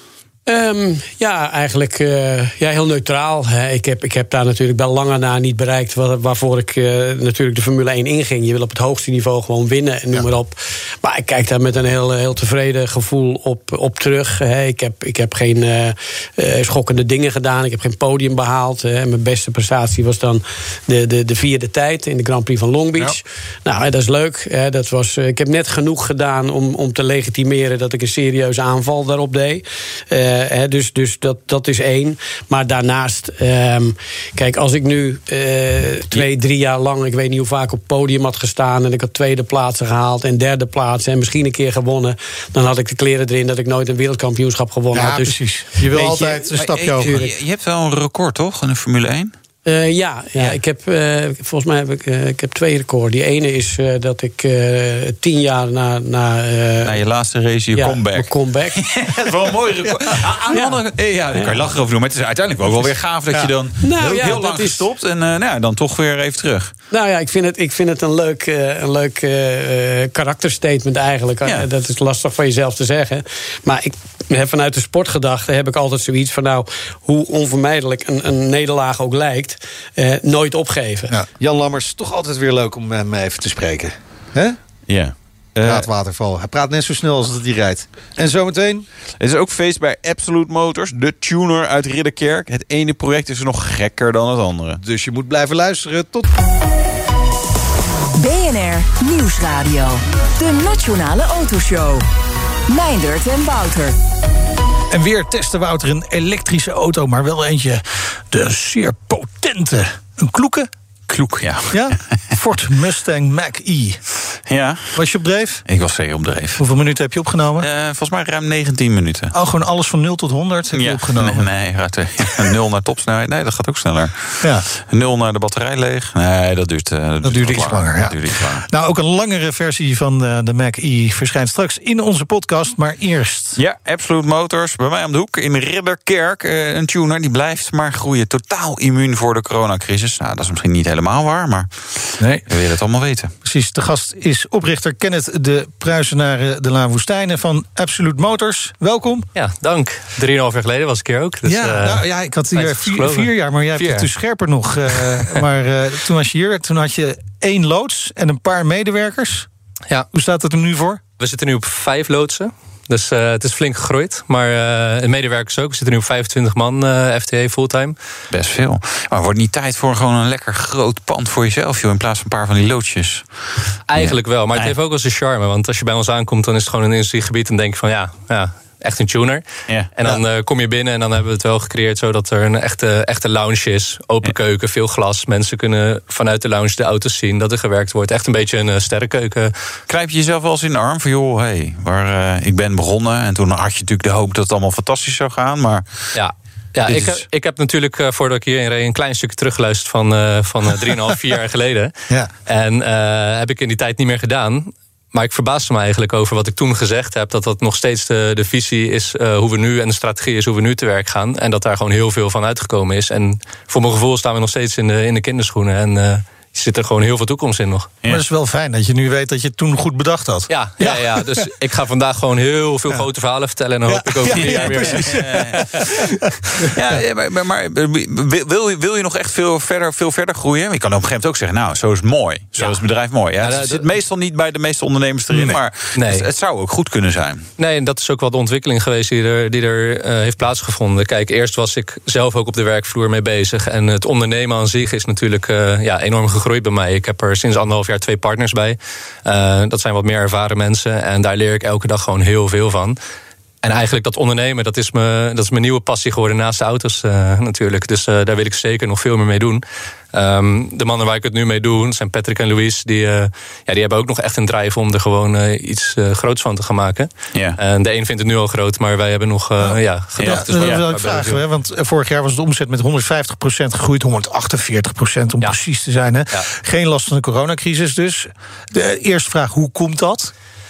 Um, ja, eigenlijk uh, ja, heel neutraal. Hè. Ik, heb, ik heb daar natuurlijk bij lange na niet bereikt waar, waarvoor ik uh, natuurlijk de Formule één inging. Je wil op het hoogste niveau gewoon winnen en noem ja. maar op. Maar ik kijk daar met een heel, heel tevreden gevoel op, op terug. Hè. Ik, heb, ik heb geen uh, uh, schokkende dingen gedaan. Ik heb geen podium behaald. Hè. Mijn beste prestatie was dan de, de, de vierde tijd in de Grand Prix van Long Beach. Ja. Nou, hè, dat is leuk. Hè. Dat was, uh, ik heb net genoeg gedaan om, om te legitimeren dat ik een serieuze aanval daarop deed. Uh, He, dus dus dat, dat is één. Maar daarnaast, um, kijk, als ik nu uh, twee, drie jaar lang, ik weet niet hoe vaak op het podium had gestaan en ik had tweede plaatsen gehaald en derde plaatsen en misschien een keer gewonnen, dan had ik de kleren erin dat ik nooit een wereldkampioenschap gewonnen ja, had. Dus, precies. Je wil altijd je, een stapje over. Je, je hebt wel een record, toch, in de Formule één? Uh, ja, ja, ja, ik heb uh, volgens mij heb ik, uh, ik heb twee records. Die ene is uh, dat ik uh, tien jaar na... Na, uh, na je laatste race, je ja, comeback. comeback. Dat is wel een mooi record. Aan de andere, ja, daar kan je lachen over doen, maar het is uiteindelijk ook wel weer gaaf dat ja. je dan nou, heel, ja, heel lang is... stopt en uh, nou, dan toch weer even terug. Nou ja, ik vind het, ik vind het een leuk, uh, een leuk uh, karakterstatement eigenlijk. Ja. Dat is lastig van jezelf te zeggen. Maar ik heb vanuit de sportgedachte heb ik altijd zoiets van nou, hoe onvermijdelijk een, een nederlaag ook lijkt, uh, nooit opgeven. Ja. Jan Lammers, toch altijd weer leuk om hem even te spreken. Hè? Ja. Praatwaterval. Hij praat net zo snel als dat hij rijdt. En zometeen? Er is ook feest bij Absolute Motors, de tuner uit Ridderkerk. Het ene project is nog gekker dan het andere. Dus je moet blijven luisteren. Tot... B N R Nieuwsradio. De Nationale Autoshow. Meindert en Wouter. En weer testen Wouter een elektrische auto, maar wel eentje de zeer potente. Een kloeke? Kloek, ja. ja. Ford Mustang Mach-E. Ja. Was je op dreef? Ik was zeker op dreef. Hoeveel minuten heb je opgenomen? Uh, volgens mij ruim negentien minuten. Oh, gewoon alles van nul tot honderd heb je ja. opgenomen? Nee, nee nul naar topsnelheid. Nee, dat gaat ook sneller. Ja. nul naar de batterij leeg. Nee, dat duurt, uh, dat dat duurt iets langer. langer ja. dat duurt iets langer. Nou, ook een langere versie van de, de Mac-E verschijnt straks in onze podcast. Maar eerst... Ja, Absolute Motors. Bij mij om de hoek in Ridderkerk. Uh, een tuner die blijft maar groeien. Totaal immuun voor de coronacrisis. Nou, dat is misschien niet helemaal waar, maar nee. we willen het allemaal weten. Precies, de gast is oprichter Kenneth de Pruisenaren de La Woestijnen van Absolute Motors. Welkom. Ja, dank. Drieënhalf jaar geleden was ik hier ook. Dus, ja, uh, nou, ja, ik had hier vier, vier jaar, maar jij hebt het dus scherper nog. Uh, maar uh, toen was je hier, toen had je één loods en een paar medewerkers. Ja. Hoe staat het er nu voor? We zitten nu op vijf loodsen. Dus uh, het is flink gegroeid. Maar uh, de medewerkers ook. We zitten nu op vijfentwintig man uh, F T E fulltime. Best veel. Maar wordt niet tijd voor gewoon een lekker groot pand voor jezelf, joh, in plaats van een paar van die loodjes? Eigenlijk ja. wel. Maar het heeft ook wel zijn charme. Want als je bij ons aankomt, dan is het gewoon een industriegebied. En denk je van ja, ja echt een tuner. Ja. En dan ja. uh, kom je binnen en dan hebben we het wel gecreëerd zodat er een echte, echte lounge is. Open ja. keuken, veel glas. Mensen kunnen vanuit de lounge de auto's zien, dat er gewerkt wordt. Echt een beetje een uh, sterrenkeuken. Krijp je jezelf wel eens in de arm van joh, hey, waar uh, ik ben begonnen. En toen had je natuurlijk de hoop dat het allemaal fantastisch zou gaan. Maar ja. Ja, ik, is... ik heb natuurlijk, uh, voordat ik hierheen reed, een klein stukje teruggeluisterd van, uh, van uh, drieënhalf, vier jaar geleden. Ja. En uh, heb ik in die tijd niet meer gedaan. Maar ik verbaasde me eigenlijk over wat ik toen gezegd heb. Dat dat nog steeds de, de visie is uh, hoe we nu en de strategie is hoe we nu te werk gaan. En dat daar gewoon heel veel van uitgekomen is. En voor mijn gevoel staan we nog steeds in de, in de kinderschoenen. En uh, er zit er gewoon heel veel toekomst in nog. Ja. Maar het is wel fijn dat je nu weet dat je het toen goed bedacht had. Ja, ja, ja. ja. Dus ik ga vandaag gewoon heel veel ja. grote verhalen vertellen. En dan hoop ja. ik ook drie jaar weer. Precies. Ja, ja, maar, maar wil, je, wil je nog echt veel verder, veel verder groeien? Je kan op een gegeven moment ook zeggen, nou, zo is het mooi. Zo ja. is het bedrijf mooi. Ja, ja, het dat, zit meestal niet bij de meeste ondernemers erin. Nee. Maar nee. het, het zou ook goed kunnen zijn. Nee, en dat is ook wel de ontwikkeling geweest die er, die er uh, heeft plaatsgevonden. Kijk, eerst was ik zelf ook op de werkvloer mee bezig. En het ondernemen aan zich is natuurlijk uh, ja, enorm gegroeid bij mij. Ik heb er sinds anderhalf jaar twee partners bij. Uh, dat zijn wat meer ervaren mensen. En daar leer ik elke dag gewoon heel veel van. En eigenlijk dat ondernemen, dat is, me, dat is mijn nieuwe passie geworden naast de auto's uh, natuurlijk. Dus uh, daar wil ik zeker nog veel meer mee doen. Um, de mannen waar ik het nu mee doe, zijn Patrick en Louise. Die, uh, ja, die hebben ook nog echt een drijf om er gewoon uh, iets uh, groots van te gaan maken. Ja. En de een vindt het nu al groot, maar wij hebben nog uh, ja. Ja, gedachten. Ja, dat ja, wil ik vragen, hè, want vorig jaar was de omzet met honderdvijftig procent gegroeid. honderdachtenveertig procent om ja. precies te zijn. Hè. Ja. Geen last van de coronacrisis dus. De eerste vraag, hoe komt dat?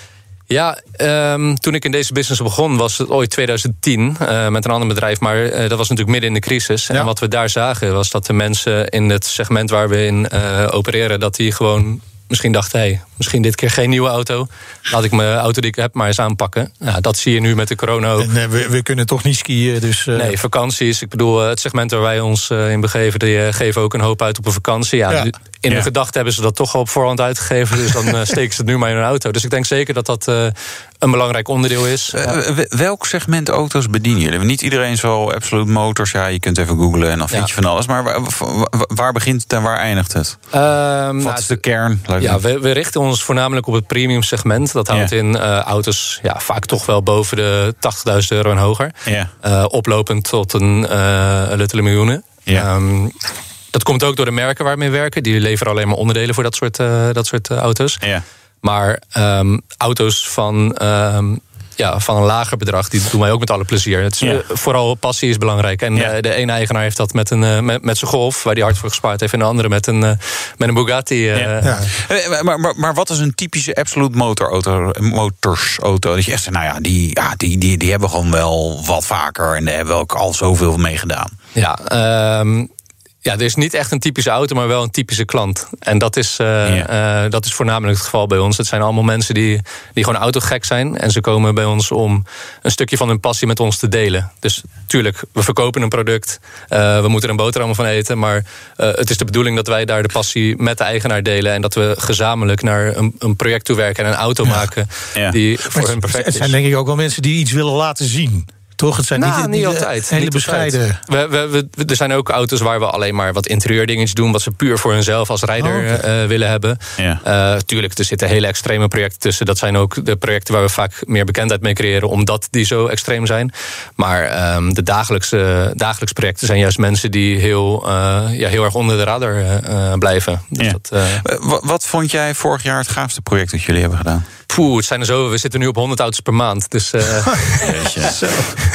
Ja, um, toen ik in deze business begon was het ooit tweeduizend tien uh, met een ander bedrijf. Maar uh, dat was natuurlijk midden in de crisis. Ja. En wat we daar zagen was dat de mensen in het segment waar we in uh, opereren, dat die gewoon misschien dachten, hé, hey, misschien dit keer geen nieuwe auto. Laat ik mijn auto die ik heb maar eens aanpakken. Ja, dat zie je nu met de corona ook. En, uh, we, we kunnen toch niet skiën, dus... Uh... Nee, vakanties. Ik bedoel, het segment waar wij ons uh, in begeven, die uh, geven ook een hoop uit op een vakantie. Ja, ja. In ja. de gedachte hebben ze dat toch al op voorhand uitgegeven. Dus dan uh, steken ze het nu maar in een auto. Dus ik denk zeker dat dat uh, een belangrijk onderdeel is. Uh, uh, welk segment auto's bedienen jullie? Niet iedereen zo Absolute Motors. Ja, je kunt even googlen en dan vind ja. je van alles. Maar waar, waar begint het en waar eindigt het? Um, Wat nou, is de kern? Ja, we, we richten ons voornamelijk op het premium segment. Dat houdt ja. in uh, auto's ja, vaak toch wel boven de tachtigduizend euro en hoger. Ja. Uh, oplopend tot een uh, luttele miljoenen. Ja. Um, dat komt ook door de merken waarmee we werken. Die leveren alleen maar onderdelen voor dat soort, uh, dat soort uh, auto's. Ja. Maar um, auto's van, um, ja, van een lager bedrag, die doen wij ook met alle plezier. Het is, ja. uh, vooral passie is belangrijk. En ja. uh, de ene eigenaar heeft dat met, een, uh, met, met zijn Golf, waar hij hard voor gespaard heeft. En de andere met een, uh, met een Bugatti. Uh, ja. Ja. Maar, maar, maar wat is een typische Absolute Motor auto, Motors auto? Dat je echt zegt, nou ja, die, ja die, die, die hebben gewoon wel wat vaker. En daar hebben we ook al zoveel mee gedaan. Ja, um, Ja, er is niet echt een typische auto, maar wel een typische klant. En dat is, uh, ja. uh, dat is voornamelijk het geval bij ons. Het zijn allemaal mensen die, die gewoon autogek zijn. En ze komen bij ons om een stukje van hun passie met ons te delen. Dus tuurlijk, we verkopen een product. Uh, we moeten er een boterham van eten. Maar uh, het is de bedoeling dat wij daar de passie met de eigenaar delen. En dat we gezamenlijk naar een, een project toe werken en een auto ja. maken. Ja. Die voor hun perfect is. Het zijn denk ik ook wel mensen die iets willen laten zien. toch? Het zijn nou, niet, niet niet altijd. hele niet bescheiden. We, we, we, er zijn ook auto's waar we alleen maar wat interieurdingetjes doen, wat ze puur voor hunzelf als rijder Oh, okay. uh, willen hebben. Ja. Uh, tuurlijk, er zitten hele extreme projecten tussen. Dat zijn ook de projecten waar we vaak meer bekendheid mee creëren, omdat die zo extreem zijn. Maar um, de dagelijkse, dagelijkse projecten zijn juist mensen die heel, uh, ja, heel erg onder de radar uh, blijven. Dus Ja. dat, uh, wat, wat vond jij vorig jaar het gaafste project dat jullie hebben gedaan? Poeh, het zijn er zo. We zitten nu op honderd auto's per maand. Dus, uh, Zo.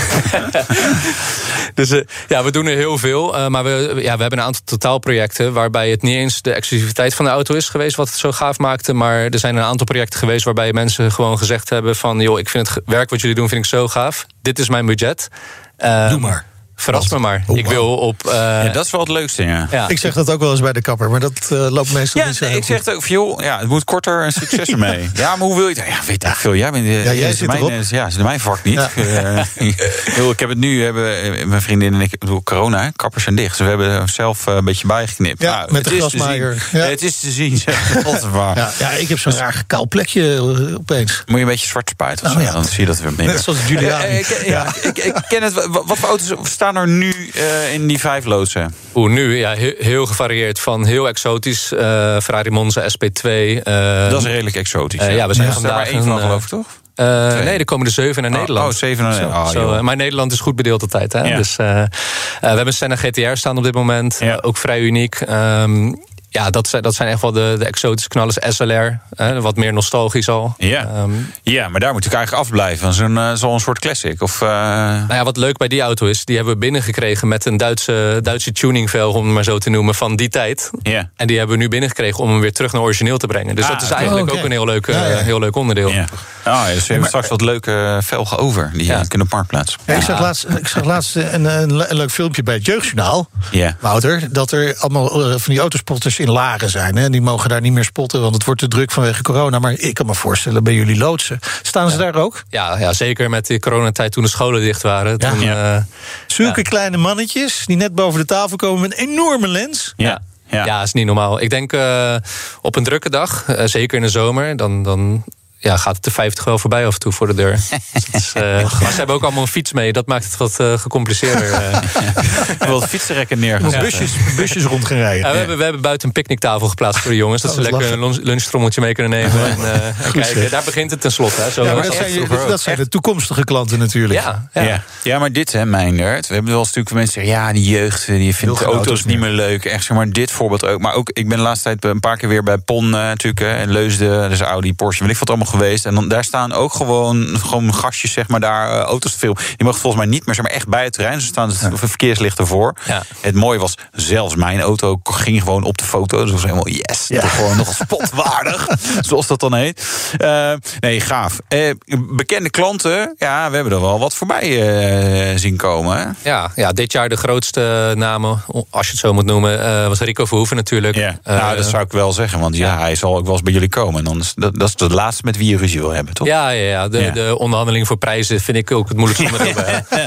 dus uh, ja, we doen er heel veel. Uh, maar we, ja, we hebben een aantal totaalprojecten waarbij het niet eens de exclusiviteit van de auto is geweest wat het zo gaaf maakte. Maar er zijn een aantal projecten geweest waarbij mensen gewoon gezegd hebben van, joh, ik vind het werk wat jullie doen vind ik zo gaaf. Dit is mijn budget. Uh, Doe maar. Verras me maar. Oh, ik wil op... Uh, Ja, dat is wel het leukste, ja. ja. Ik zeg dat ook wel eens bij de kapper, maar dat uh, loopt meestal Ja, niet zo nee, heel ik zeg goed. het ook van, joh, ja, het moet korter en succes ermee. Ja, maar hoe wil je het? Ja, weet ik veel. Jij bent, Ja, jij is zit mijn, erop. is- Ja, is mijn vak niet. Ja. Uh, joh, ik heb het nu, hebben, mijn vriendin en ik, ik bedoel, corona, hè, kappers zijn dicht. Dus we hebben er zelf uh, een beetje bijgeknipt. Ja, Nou, met het de is te grasmaaier. zien. Ja. Het is te zien, zeg. Wat een waar. Ja, ja, ik heb zo'n raar kaal plekje uh, opeens. Moet je een beetje zwart spuiten of Oh, zo, ja. dan zie je dat weer minder. Net zoals Giuliani. Eh, ik, ja, ik, ik ken het. Wat, wat voor auto's staan er nu uh, in die vijf loodsen? Oeh, nu, ja, heel, heel gevarieerd. Van heel exotisch, uh, Ferrari Monza S P twee. Uh, Dat is redelijk exotisch. Uh, ja, we zijn er is er maar vandaag één van, een, geloof ik, toch? Uh, Twee. nee, er komen er zeven naar Oh, Nederland. oh, zeven naar Zo, Nederland. Oh, zo, joh. uh, maar Nederland is goed bedeeld altijd. Hè? Ja. Dus, uh, uh, we hebben een Senna G T R staan op dit moment. Ja. Uh, ook vrij uniek. Um, ja, dat zijn, dat zijn echt wel de, de exotische knallers. S L R, hè, wat meer nostalgisch al. Ja. Um, ja, maar daar moet ik eigenlijk afblijven. Zo'n uh, zo'n soort classic. Of, uh... Nou ja, wat leuk bij die auto is, die hebben we binnengekregen met een Duitse, Duitse tuningvelg, om het maar zo te noemen, van die tijd. Yeah. En die hebben we nu binnengekregen om hem weer terug naar origineel te brengen. Dus Ah, dat is okay. eigenlijk Oh, okay. ook een heel leuk, Ja, ja. heel leuk onderdeel. Ja. Oh, ja, dus we hebben straks wat leuke velgen over. Die Ja. kunnen op marktplaats. Ja, ik zag laatst, ik zag laatst een, een, le- een leuk filmpje bij het Jeugdjournaal, Ja. Wouter, dat er allemaal uh, van die autospotters in Laren zijn. Hè? Die mogen daar niet meer spotten, want het wordt te druk vanwege corona. Maar ik kan me voorstellen, bij jullie loodsen. Staan ze daar ook? Ja, ja, zeker met de coronatijd toen de scholen dicht waren. Ja. Toen, Ja. uh, Zulke ja. kleine mannetjes die net boven de tafel komen met een enorme lens. Ja. ja. ja, is niet normaal. Ik denk uh, op een drukke dag, uh, zeker in de zomer, dan... dan ja, gaat het de vijftig wel voorbij af en toe voor de deur. Dus, uh, maar ze hebben ook allemaal een fiets mee. Dat maakt het wat uh, gecompliceerder. Uh. Wat fietsenrekken neergezet. Ja. Busjes, busjes rond gaan rijden. Uh, we, hebben, we hebben buiten een picknicktafel geplaatst voor de jongens. Dat oh, ze lekker lachen. een lunch, lunchtrommeltje mee kunnen nemen. En, uh, en kijken. Daar begint het tenslotte. Hè. Zo Ja, maar was dat het zijn, je, vroeger dat ook. zijn de toekomstige klanten natuurlijk. Ja, ja. Ja. ja, maar dit, hè, Meindert. We hebben wel eens natuurlijk mensen zeggen, ja, die jeugd, die vindt geen auto's auto's niet meer. meer leuk. Echt, zeg maar, dit voorbeeld ook. Maar ook, ik ben de laatste tijd een paar keer weer bij Pon uh, natuurlijk, hè, en Leusden, dus Audi, Porsche, weet ik wat allemaal geweest. En dan, daar staan ook gewoon, gewoon gastjes, zeg maar, daar uh, auto's te filmen. Die mogen volgens mij niet meer, zeg maar, echt bij het terrein. Ze staan het ja. verkeerslichten voor. Ja. Het mooie was, zelfs mijn auto ging gewoon op de foto. Dus dat was helemaal, yes, Ja. toch gewoon nog spotwaardig, zoals dat dan heet. Uh, nee, gaaf. Uh, bekende klanten, ja, we hebben er wel wat voorbij uh, zien komen. Hè? Ja, ja, dit jaar de grootste namen, als je het zo moet noemen, uh, was Rico Verhoeven natuurlijk. Ja, Uh, nou, dat zou ik wel zeggen, want ja, hij zal ook wel eens bij jullie komen. En dan is dat, dat is de laatste met wie je ruzie wil hebben, toch? Ja, ja, ja. De, Ja. de onderhandeling voor prijzen vind ik ook het moeilijkste onderdeel.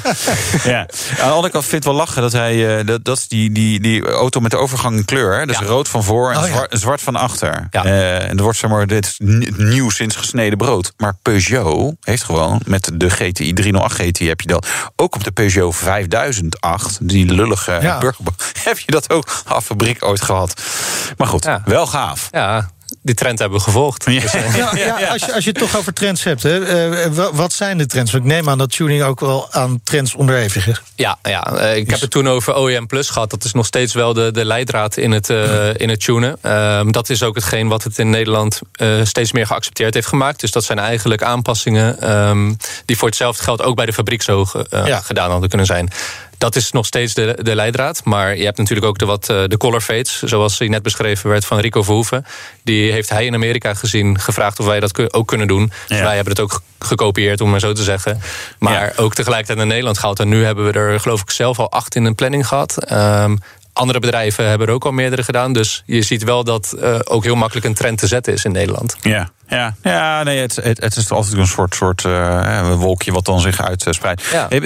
Ja. Aan de andere kant vind ik wel lachen dat hij, uh, dat, dat is die, die, die auto met de overgang in kleur. Hè? Dus Ja. rood van voor en Oh, ja. zwart, zwart van achter. Ja. Uh, en dat wordt, zeg maar, dit is nieuw sinds gesneden brood. Maar Peugeot heeft gewoon met de G T I driehonderdacht G T I heb je dat ook op de Peugeot vijfduizend acht, die lullige Ja. burger, heb je dat ook af fabriek ooit gehad. Maar goed, Ja. wel gaaf. Ja, die trend hebben we gevolgd. Ja. Dus, uh, Ja, ja, als, je, als je het toch over trends hebt, hè, uh, wa- wat zijn de trends? Want ik neem aan dat tuning ook wel aan trends onderhevig is. Ja, ja uh, ik heb het toen over O E M Plus gehad. Dat is nog steeds wel de, de leidraad in het, uh, in het tunen. Uh, dat is ook hetgeen wat het in Nederland uh, steeds meer geaccepteerd heeft gemaakt. Dus dat zijn eigenlijk aanpassingen um, die voor hetzelfde geld ook bij de fabriek zo uh, ja. gedaan hadden kunnen zijn. Dat is nog steeds de, de leidraad. Maar je hebt natuurlijk ook de, wat, de color fades, zoals die net beschreven werd van Rico Verhoeven. Die heeft hij in Amerika gezien, gevraagd of wij dat ook kunnen doen. Dus ja. wij hebben het ook gekopieerd, om maar zo te zeggen. Maar ja. ook tegelijkertijd naar Nederland gehaald. En nu hebben we er, geloof ik, zelf al acht in een planning gehad. Um, Andere bedrijven hebben er ook al meerdere gedaan. Dus je ziet wel dat uh, ook heel makkelijk een trend te zetten is in Nederland. Ja, ja, ja nee, het, het, het is altijd een soort, soort uh, wolkje wat dan zich uitspreidt. Ja.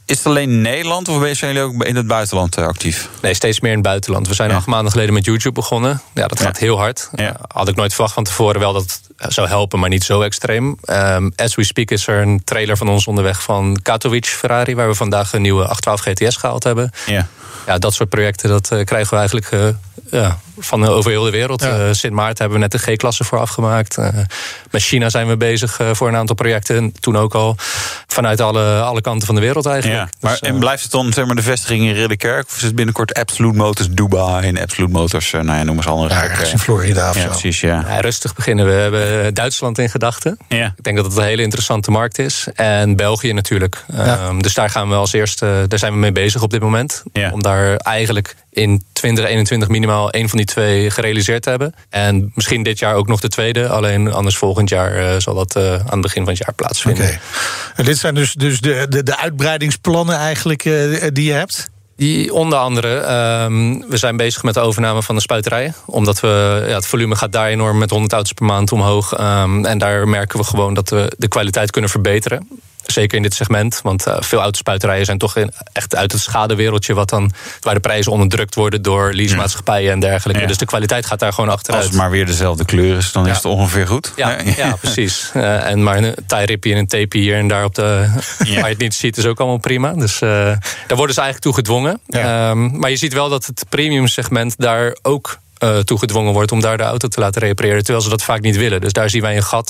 is het alleen Nederland of zijn jullie ook in het buitenland uh, actief? Nee, steeds meer in het buitenland. We zijn ja. acht maanden geleden met YouTube begonnen. Ja, dat gaat ja. heel hard. Ja. Had ik nooit verwacht van tevoren wel dat het zou helpen, maar niet zo extreem. Um, as we speak is er een trailer van ons onderweg van Katowice Ferrari, waar we vandaag een nieuwe acht twaalf G T S gehaald hebben. Ja. Ja, dat soort projecten dat uh, krijgen we eigenlijk uh, ja, van uh, over heel de wereld. Ja. Uh, Sint Maarten hebben we net de G-klasse voor afgemaakt. Uh, met China zijn we bezig uh, voor een aantal projecten. Toen ook al vanuit alle, alle kanten van de wereld eigenlijk. Ja, maar, dus, uh, en blijft het dan zeg maar, de vestiging in Ridderkerk? Of is het binnenkort Absolute Motors Dubai en Absolute Motors, uh, nou ja, noem eens andere. Ja, ergens in Florida of ja, zo. Precies, ja. Ja, rustig beginnen. We hebben Duitsland in gedachten. Ja. Ik denk dat het een hele interessante markt is. En België natuurlijk. Ja. Um, dus daar gaan we als eerste, daar zijn we mee bezig op dit moment. Ja. Om daar eigenlijk in twintig eenentwintig minimaal één van die twee gerealiseerd te hebben. En misschien dit jaar ook nog de tweede. Alleen anders volgend jaar uh, zal dat uh, aan het begin van het jaar plaatsvinden. Okay. En dit zijn dus, dus de, de, de uitbreidingsplannen eigenlijk uh, die je hebt? Die onder andere, um, we zijn bezig met de overname van de spuiterijen. Omdat we, ja, het volume gaat daar enorm met honderd auto's per maand omhoog. Um, en daar merken we gewoon dat we de kwaliteit kunnen verbeteren. Zeker in dit segment, want uh, veel autospuiterijen zijn toch in, echt uit het schadewereldje, wat dan, waar de prijzen onderdrukt worden door leasemaatschappijen en dergelijke. Ja. Dus de kwaliteit gaat daar gewoon achteruit. Als het maar weer dezelfde kleur is, dan ja. is het ongeveer goed. Ja, ja precies. Uh, en maar een tie-ripje en een tape hier en daar op de, ja. waar je het niet ziet, is ook allemaal prima. Dus uh, daar worden ze eigenlijk toe gedwongen. Ja. Um, maar je ziet wel dat het premium segment daar ook Uh, toegedwongen wordt om daar de auto te laten repareren, terwijl ze dat vaak niet willen. Dus daar zien wij een gat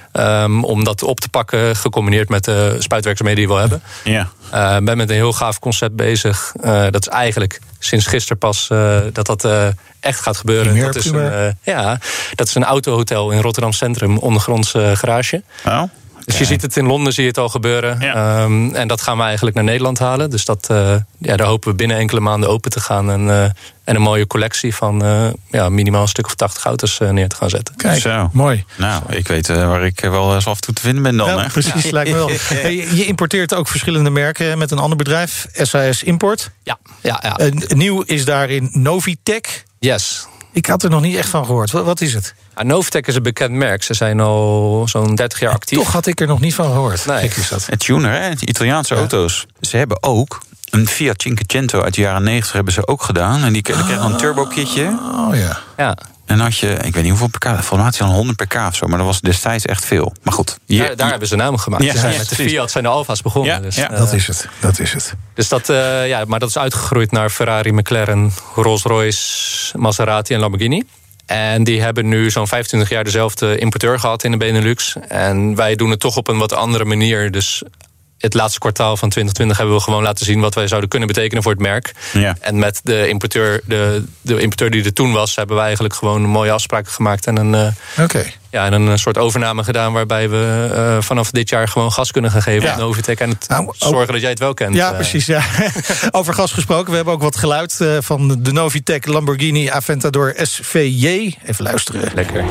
um, om dat op te pakken, gecombineerd met de spuitwerkzaamheden die we hebben. Ja. Uh, ben met een heel gaaf concept bezig. Uh, dat is eigenlijk sinds gisteren pas uh, dat dat uh, echt gaat gebeuren. Meer, dat, is een, uh, ja, dat is een autohotel in Rotterdam Centrum, ondergronds uh, garage. Oh. Dus je ziet het in Londen, zie je het al gebeuren. Ja. Um, en dat gaan we eigenlijk naar Nederland halen. Dus dat, uh, ja, daar hopen we binnen enkele maanden open te gaan. En, uh, en een mooie collectie van uh, ja, minimaal een stuk of tachtig auto's uh, neer te gaan zetten. Kijk, zo. Mooi. Nou, ik weet uh, waar ik wel eens af en toe te vinden ben dan. Ja, hè? precies, lijkt me wel. Hey, je importeert ook verschillende merken met een ander bedrijf, S A S Import. Ja, ja, ja. Uh, nieuw is daarin Novitec. Yes. Ik had er nog niet echt van gehoord. Wat, wat is het? Ja, Novitec is een bekend merk. Ze zijn al zo'n dertig jaar actief. Toch had ik er nog niet van gehoord. Nee. Kijk, is dat. Het tuner, hè? De Italiaanse ja. auto's. Ze hebben ook een Fiat Cinquecento uit de jaren negentig hebben ze ook gedaan. En die kregen dan een turbo-kitje. Oh ja. Ja. En had je, ik weet niet hoeveel pk, volgens mij had je dan honderd pk of zo, maar dat was destijds echt veel. Maar goed. Hier, daar, daar hebben ze naam gemaakt. Ja, ze zijn ja, met de precies. Fiat zijn de Alfa's begonnen. Ja, dus, ja. Uh, dat is het. Dat is het. Dus dat, uh, ja, maar dat is uitgegroeid naar Ferrari, McLaren, Rolls-Royce, Maserati en Lamborghini. En die hebben nu zo'n vijfentwintig jaar dezelfde importeur gehad in de Benelux. En wij doen het toch op een wat andere manier. Dus het laatste kwartaal van twintig twintig hebben we gewoon laten zien wat wij zouden kunnen betekenen voor het merk. Ja. En met de importeur, de, de importeur die er toen was, hebben wij eigenlijk gewoon mooie afspraken gemaakt. En een, uh, okay. ja, en een soort overname gedaan waarbij we uh, vanaf dit jaar gewoon gas kunnen gaan geven ja. aan Novitec. En het nou, zorgen ook dat jij het wel kent. Ja, uh. precies. Ja. Over gas gesproken. We hebben ook wat geluid uh, van de Novitec Lamborghini Aventador S V J. Even luisteren. Lekker.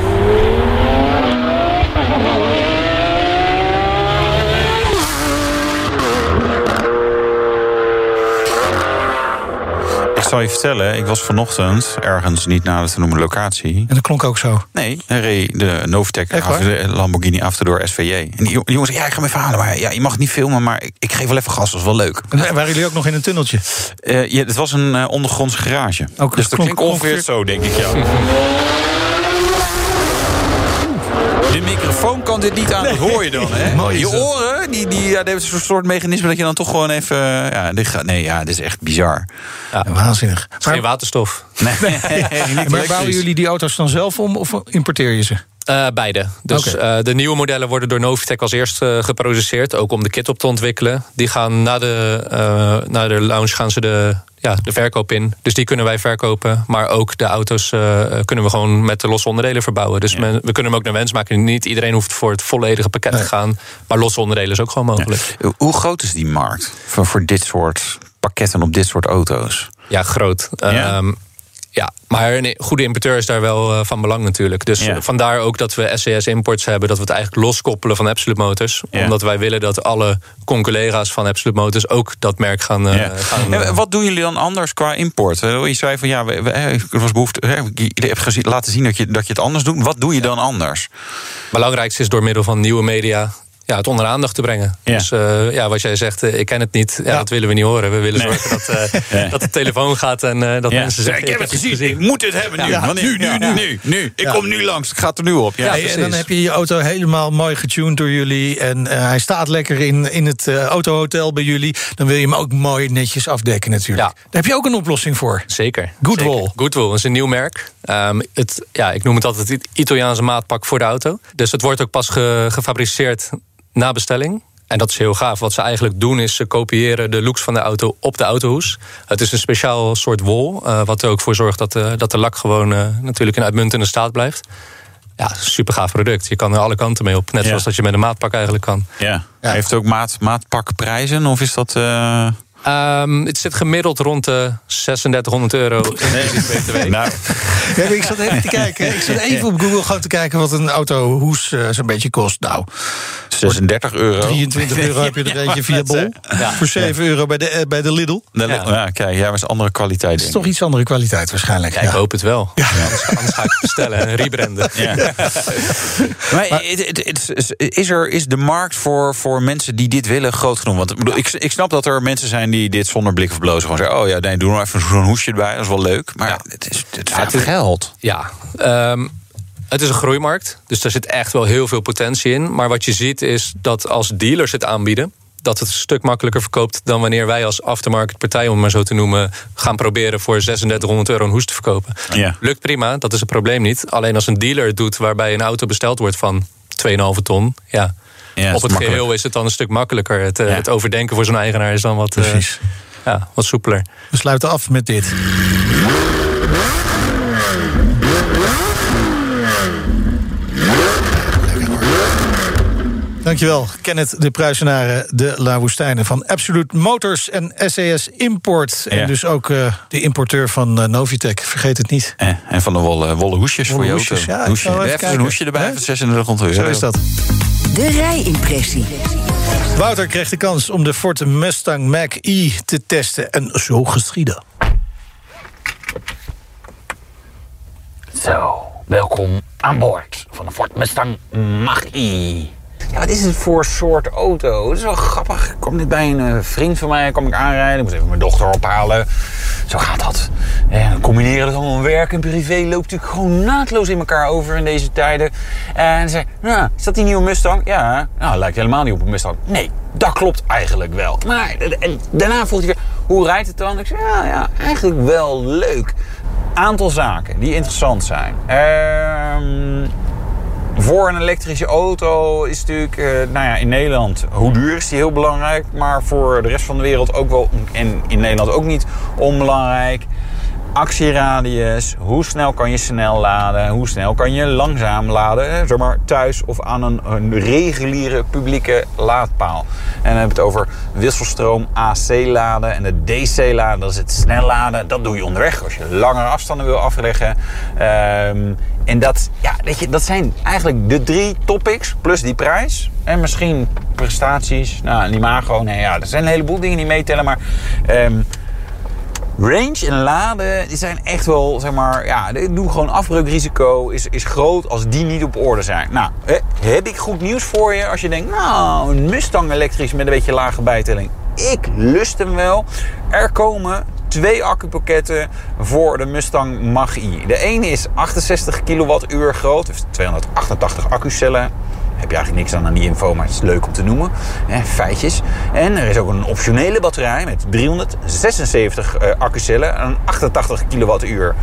Ik zal je vertellen, ik was vanochtend ergens niet nader te noemen locatie. En dat klonk ook zo? Nee, hij reed de Novitec Lamborghini Aventador S V J. En die jongens zei, ja, ik ga me even halen. Maar ja, je mag het niet filmen, maar ik, ik geef wel even gas, dat is wel leuk. En waren jullie ook nog in een tunneltje? Uh, ja, het was een uh, ondergronds garage. Ook, dus dat klonk, klinkt ongeveer klonk... zo, denk ik, ja. De microfoon kan dit niet aan, dat hoor je dan, hè? Mooi je oren, die, die, ja, die hebben een soort mechanisme dat je dan toch gewoon even... Ja, dit gaat, nee, ja, dit is echt bizar. Ja, waanzinnig. Het is geen waterstof. Nee, nee, nee, maar bouwen jullie die auto's dan zelf om of importeer je ze? Uh, beide. Dus okay. uh, de nieuwe modellen worden door Novitec als eerst uh, geproduceerd. Ook om de kit op te ontwikkelen. Die gaan na de, uh, na de launch gaan ze de, ja, de verkoop in. Dus die kunnen wij verkopen. Maar ook de auto's uh, kunnen we gewoon met de losse onderdelen verbouwen. Dus ja. men, we kunnen hem ook naar wens maken. Niet iedereen hoeft voor het volledige pakket nee. te gaan. Maar losse onderdelen is ook gewoon mogelijk. Ja. Hoe groot is die markt voor, voor dit soort pakketten op dit soort auto's? Ja, groot. Ja. Um, Ja, maar een goede importeur is daar wel uh, van belang natuurlijk. Dus ja. vandaar ook dat we S A S Imports hebben, dat we het eigenlijk loskoppelen van Absolute Motors. Ja. Omdat wij willen dat alle conculega's van Absolute Motors ook dat merk gaan... Uh, ja. gaan uh, ja, wat doen jullie dan anders qua import? Je zei van ja, we, we, er was behoefte. Je hebt gezien, laten zien dat je, dat je het anders doet. Wat doe je ja. dan anders? Het belangrijkste is door middel van nieuwe media ja, het onder aandacht te brengen. Ja. Dus uh, ja, wat jij zegt, uh, ik ken het niet. Ja, ja. Dat willen we niet horen. We willen nee. zorgen dat, uh, ja. dat de telefoon gaat en uh, dat ja. mensen zeggen... Ja, ik heb het gezien, gezien, ik moet het hebben nu. Ja. Ja. Nu, nu, ja. nu, nu, nu. Ik ja. kom nu langs, ik ga er nu op. Ja, ja, en dan heb je je auto helemaal mooi getuned door jullie... en uh, hij staat lekker in, in het uh, autohotel bij jullie. Dan wil je hem ook mooi netjes afdekken natuurlijk. Ja. Daar heb je ook een oplossing voor. Zeker. Goodwool. Goodwool is een nieuw merk. Um, het, ja, ik noem het altijd het Italiaanse maatpak voor de auto. Dus het wordt ook pas ge, gefabriceerd na bestelling. En dat is heel gaaf. Wat ze eigenlijk doen is ze kopiëren de looks van de auto op de autohoes. Het is een speciaal soort wol. Uh, wat er ook voor zorgt dat, uh, dat de lak gewoon uh, natuurlijk in uitmuntende staat blijft. Ja, super gaaf product. Je kan er alle kanten mee op. Net ja. zoals dat je met een maatpak eigenlijk kan. Ja. Ja. Heeft het ook maat, maatpakprijzen? Of is dat... Uh... Um, het zit gemiddeld rond de zesendertighonderd euro in deze B T W. Nou. Ja, ik zat even te kijken. Ik zat even op Google gewoon te kijken wat een autohoes uh, zo'n beetje kost. Nou, zesendertig euro. drieëntwintig euro heb je er eentje via Bol. Ja. Voor zeven euro bij de, uh, bij de Lidl. De, ja. ja, kijk, ja, maar is andere kwaliteit. Het is toch iets andere kwaliteit waarschijnlijk. Ja, ik ja. hoop het wel. Ja. Ja, anders, anders ga ik het bestellen en rebranden. Ja. Maar, maar it, it, it, is, er, is de markt voor, voor mensen die dit willen groot genoeg? Want bedoel, ik, ik snap dat er mensen zijn die dit zonder blik of blozen gewoon zeggen... oh ja, nee, doe nou even zo'n hoesje erbij, dat is wel leuk. Maar ja. het is, het is ja, het is geld. Ja, um, het is een groeimarkt. Dus daar zit echt wel heel veel potentie in. Maar wat je ziet is dat als dealers het aanbieden... dat het een stuk makkelijker verkoopt dan wanneer wij als aftermarket partij, om het maar zo te noemen, gaan proberen voor zesendertighonderd euro een hoes te verkopen. Ja. Lukt prima, dat is het probleem niet. Alleen als een dealer het doet waarbij een auto besteld wordt van twee komma vijf ton... ja. Ja, op het makkelijk. Geheel is het dan een stuk makkelijker. Het, ja. het overdenken voor zo'n eigenaar is dan wat, uh, ja, wat soepeler. We sluiten af met dit. Dankjewel, Kenneth de Pruisenaren, de La Woestijnen van Absolute Motors en S E S Import. Ja. En dus ook uh, de importeur van uh, Novitec, vergeet het niet. En, en van de wollen, wollen hoesjes wollen voor hoesjes, je auto. Ja, hoesje. Even, even een hoesje erbij, van zesendertighonderd euro. Zo is dat. De rijimpressie. Wouter kreeg de kans om de Ford Mustang Mach-E te testen en zo geschiedde. Zo, welkom aan boord van de Ford Mustang Mach-E. Ja, wat is het voor soort auto? Het is wel grappig. Ik kwam net bij een uh, vriend van mij, kwam ik aanrijden. Ik moest even mijn dochter ophalen. Zo gaat dat. En combineren dat allemaal werk en privé loopt natuurlijk gewoon naadloos in elkaar over in deze tijden. En zei, nou, is dat die nieuwe Mustang? Ja, nou, lijkt helemaal niet op een Mustang. Nee, dat klopt eigenlijk wel. Maar en daarna vroeg hij weer, hoe rijdt het dan? Ik zei, ja, ja, eigenlijk wel leuk. Aantal zaken die interessant zijn. Ehm... Voor een elektrische auto is natuurlijk, uh, nou ja, in Nederland, hoe duur is die heel belangrijk. Maar voor de rest van de wereld ook wel, en in Nederland ook niet onbelangrijk. Actieradius, hoe snel kan je snel laden, hoe snel kan je langzaam laden. Zeg maar thuis of aan een, een reguliere publieke laadpaal. En dan hebben we het over wisselstroom A C laden en de D C laden. Dat is het snel laden, dat doe je onderweg als je langere afstanden wil afleggen. Um, en dat, ja, weet je, dat zijn eigenlijk de drie topics plus die prijs. En misschien prestaties, nou, en imago. Nee, ja, er zijn een heleboel dingen die meetellen, maar... Um, range en laden, die zijn echt wel, zeg maar, ja, doe gewoon afbreukrisico is, is groot als die niet op orde zijn. Nou, heb ik goed nieuws voor je als je denkt, nou, een Mustang elektrisch met een beetje lage bijtelling. Ik lust hem wel. Er komen twee accupakketten voor de Mustang Mach-E. De ene is achtenzestig kilowattuur groot, heeft tweehonderdachtentachtig accucellen. Heb je eigenlijk niks aan aan die info, maar het is leuk om te noemen. Hè, feitjes. En er is ook een optionele batterij met driehonderdzesenzeventig uh, accucellen en achtentachtig kilowattuur.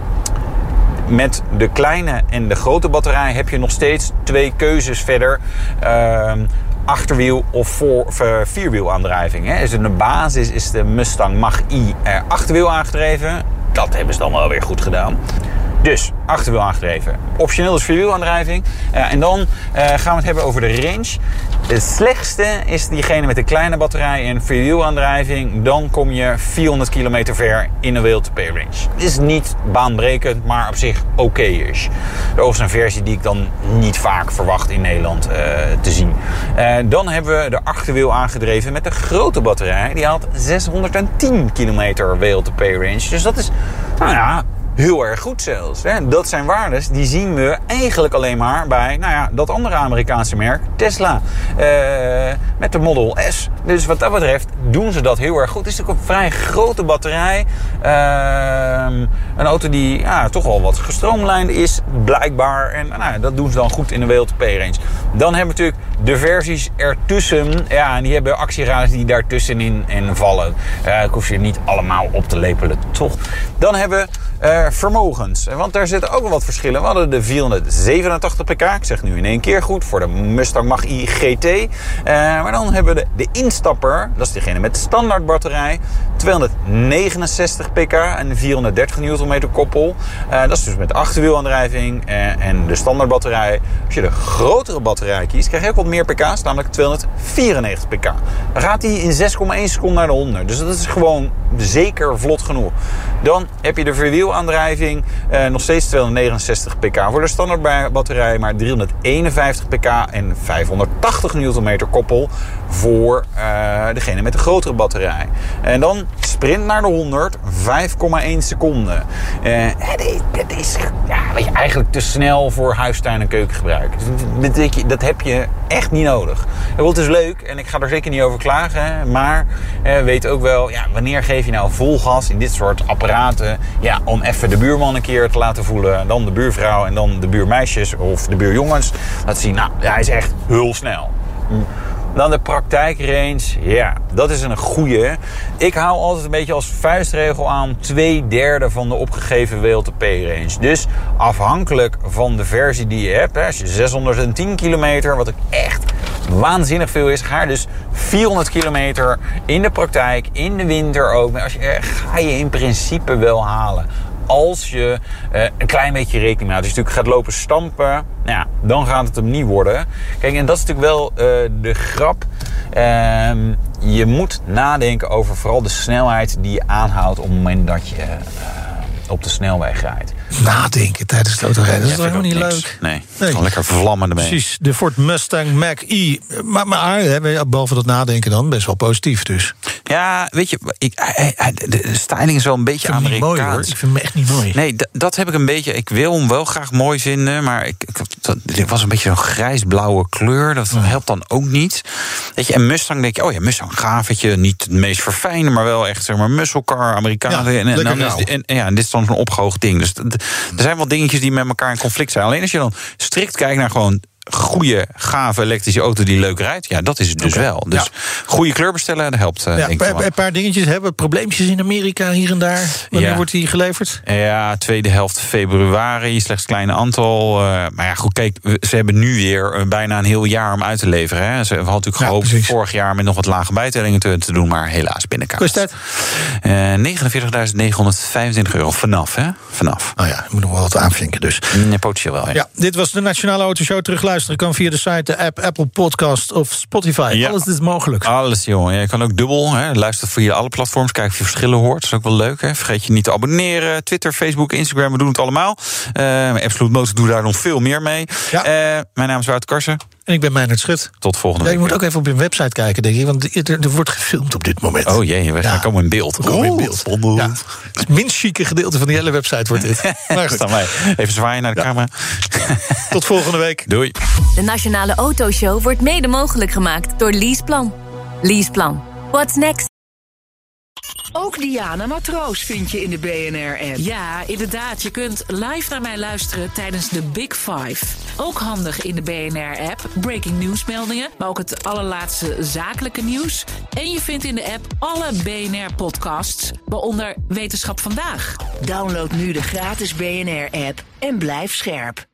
Met de kleine en de grote batterij heb je nog steeds twee keuzes verder. Uh, achterwiel of voor, of, uh, vierwielaandrijving. Hè. Dus in de basis is de Mustang Mach-E uh, achterwiel aangedreven. Dat hebben ze dan wel weer goed gedaan. Dus achterwiel aangedreven. Optioneel is vierwielaandrijving. Uh, en dan uh, gaan we het hebben over de range. Het slechtste is diegene met de kleine batterij en vierwielaandrijving. Dan kom je vierhonderd kilometer ver in een wheel-to-pay range. Het is niet baanbrekend, maar op zich oké is. Overigens een versie die ik dan niet vaak verwacht in Nederland uh, te zien. Uh, dan hebben we de achterwiel aangedreven met de grote batterij. Die had zeshonderdtien kilometer wheel-to-pay range. Dus dat is, nou ja, heel erg goed zelfs. Hè. Dat zijn waardes die zien we eigenlijk alleen maar bij nou ja, dat andere Amerikaanse merk, Tesla. Uh, met de Model S. Dus wat dat betreft doen ze dat heel erg goed. Het is natuurlijk een vrij grote batterij. Uh, een auto die ja, toch wel wat gestroomlijnd is, blijkbaar. En nou, dat doen ze dan goed in de W L T P-range. Dan hebben we natuurlijk de versies ertussen. Ja, en die hebben actieraders die daartussenin in vallen. Uh, ik hoef ze niet allemaal op te lepelen, toch? Dan hebben we uh, vermogens. Want daar zitten ook wel wat verschillen. We hadden de vierhonderdzevenentachtig pk. Ik zeg nu in één keer goed. Voor de Mustang Mach-E G T. Uh, maar dan hebben we de, de instapper. Dat is degene met de standaard batterij. tweehonderdnegenenzestig pk en vierhonderddertig newtonmeter koppel. Uh, dat is dus met de achterwielaandrijving uh, en de standaard batterij. Als je de grotere batterij kiest, krijg je ook wat meer pk's. Namelijk tweehonderdvierennegentig pk. Dan gaat hij in zes komma één seconden naar de honderd. Dus dat is gewoon zeker vlot genoeg. Dan heb je de verwielaandrijving. Uh, nog steeds tweehonderdnegenenzestig pk voor de standaard batterij. Maar driehonderdeenenvijftig pk en vijfhonderdtachtig newtonmeter koppel voor uh, degene met de grotere batterij. En dan sprint naar de honderd, vijf komma één seconden. Uh, dat is ja, weet je, eigenlijk te snel voor huistuin- en keukengebruik. Dat, dat heb je echt niet nodig. Het is leuk en ik ga er zeker niet over klagen. Maar uh, weet ook wel, ja, wanneer geef je nou vol gas in dit soort apparaten? Ja, om even de buurman een keer te laten voelen. Dan de buurvrouw en dan de buurmeisjes of de buurjongens. Laten zien, nou, hij is echt heel snel. Dan de praktijkrange. Ja, dat is een goeie. Ik hou altijd een beetje als vuistregel aan twee derde van de opgegeven W L T P-range. Dus afhankelijk van de versie die je hebt. Hè, als je zeshonderdtien kilometer, wat ook echt waanzinnig veel is, ga je dus vierhonderd kilometer in de praktijk, in de winter ook. Als je, ga je in principe wel halen. Als je uh, een klein beetje rekening mee houdt. Als je natuurlijk gaat lopen stampen, nou ja, dan gaat het hem niet worden. Kijk, en dat is natuurlijk wel uh, de grap. Uh, je moet nadenken over vooral de snelheid die je aanhoudt op het moment dat je uh, op de snelweg rijdt. Nadenken tijdens het autorijden, dat is toch helemaal niet niks. leuk? Nee, nee. Gewoon lekker vlammen ermee. Precies, de Ford Mustang Mach-E. Maar, maar hè, behalve dat nadenken dan, best wel positief dus. Ja, weet je, ik, de styling is wel een beetje Amerikaans. Mooi, hoor. Ik vind hem echt niet mooi. Nee, d- dat heb ik een beetje. Ik wil hem wel graag mooi vinden, maar ik, ik, dat, dit was een beetje zo'n grijsblauwe kleur. Dat oh. helpt dan ook niet. Weet je, en Mustang denk je, oh ja, Mustang gaaf, weet je, niet het meest verfijnde, maar wel echt zeg maar muscle car, Amerikanen. Ja, en, en, dan is, en, ja, en dit is dan zo'n opgehoogd ding. Dus d- er zijn wel dingetjes die met elkaar in conflict zijn. Alleen als je dan strikt kijkt naar gewoon goede, gave elektrische auto die leuk rijdt, ja, dat is het dus okay. wel. Dus ja. goede kleur bestellen, dat helpt. Uh, ja, denk ik wel. Een paar dingetjes hebben, probleempjes in Amerika hier en daar. Wanneer ja. wordt die geleverd? Ja, tweede helft februari, slechts een klein aantal. Uh, maar ja, goed, kijk, ze hebben nu weer uh, bijna een heel jaar om uit te leveren. Hè. Ze hadden natuurlijk gehoopt ja, vorig jaar met nog wat lage bijtellingen te, te doen, maar helaas binnenkaart. Kost dat? Uh, negenenveertigduizend negenhonderdvijfentwintig euro vanaf, hè? Vanaf. Oh ja, je moet nog wel wat aanvinken dus. Nee, potentieel wel, ja. ja. Dit was de Nationale Autoshow. Terugluisteren kan via de site, de app, Apple Podcast of Spotify. Ja. Alles is mogelijk. Alles, jongen. Ja, je kan ook dubbel. Hè. Luister via alle platforms. Kijk of je verschillen hoort. Dat is ook wel leuk. Hè. Vergeet je niet te abonneren. Twitter, Facebook, Instagram. We doen het allemaal. Uh, Absolute Motor doet daar nog veel meer mee. Ja. Uh, mijn naam is Wouter Karsen. En ik ben Meijnert Schut. Tot volgende ja, week. Je moet ook even op hun website kijken, denk ik. Want er, er wordt gefilmd op dit moment. Oh jee, we gaan ja. komen in beeld. We komen in beeld. Ja. Het minst chique gedeelte van die hele website wordt dit. Maar goed. Mij. Even zwaaien naar de ja. camera. Tot volgende week. Doei. De Nationale Autoshow wordt mede mogelijk gemaakt door Leaseplan. Leaseplan. What's next? Ook Diana Matroos vind je in de B N R-app. Ja, inderdaad. Je kunt live naar mij luisteren tijdens de Big Five. Ook handig in de B N R-app. Breaking nieuwsmeldingen, maar ook het allerlaatste zakelijke nieuws. En je vindt in de app alle B N R-podcasts, waaronder Wetenschap Vandaag. Download nu de gratis B N R-app en blijf scherp.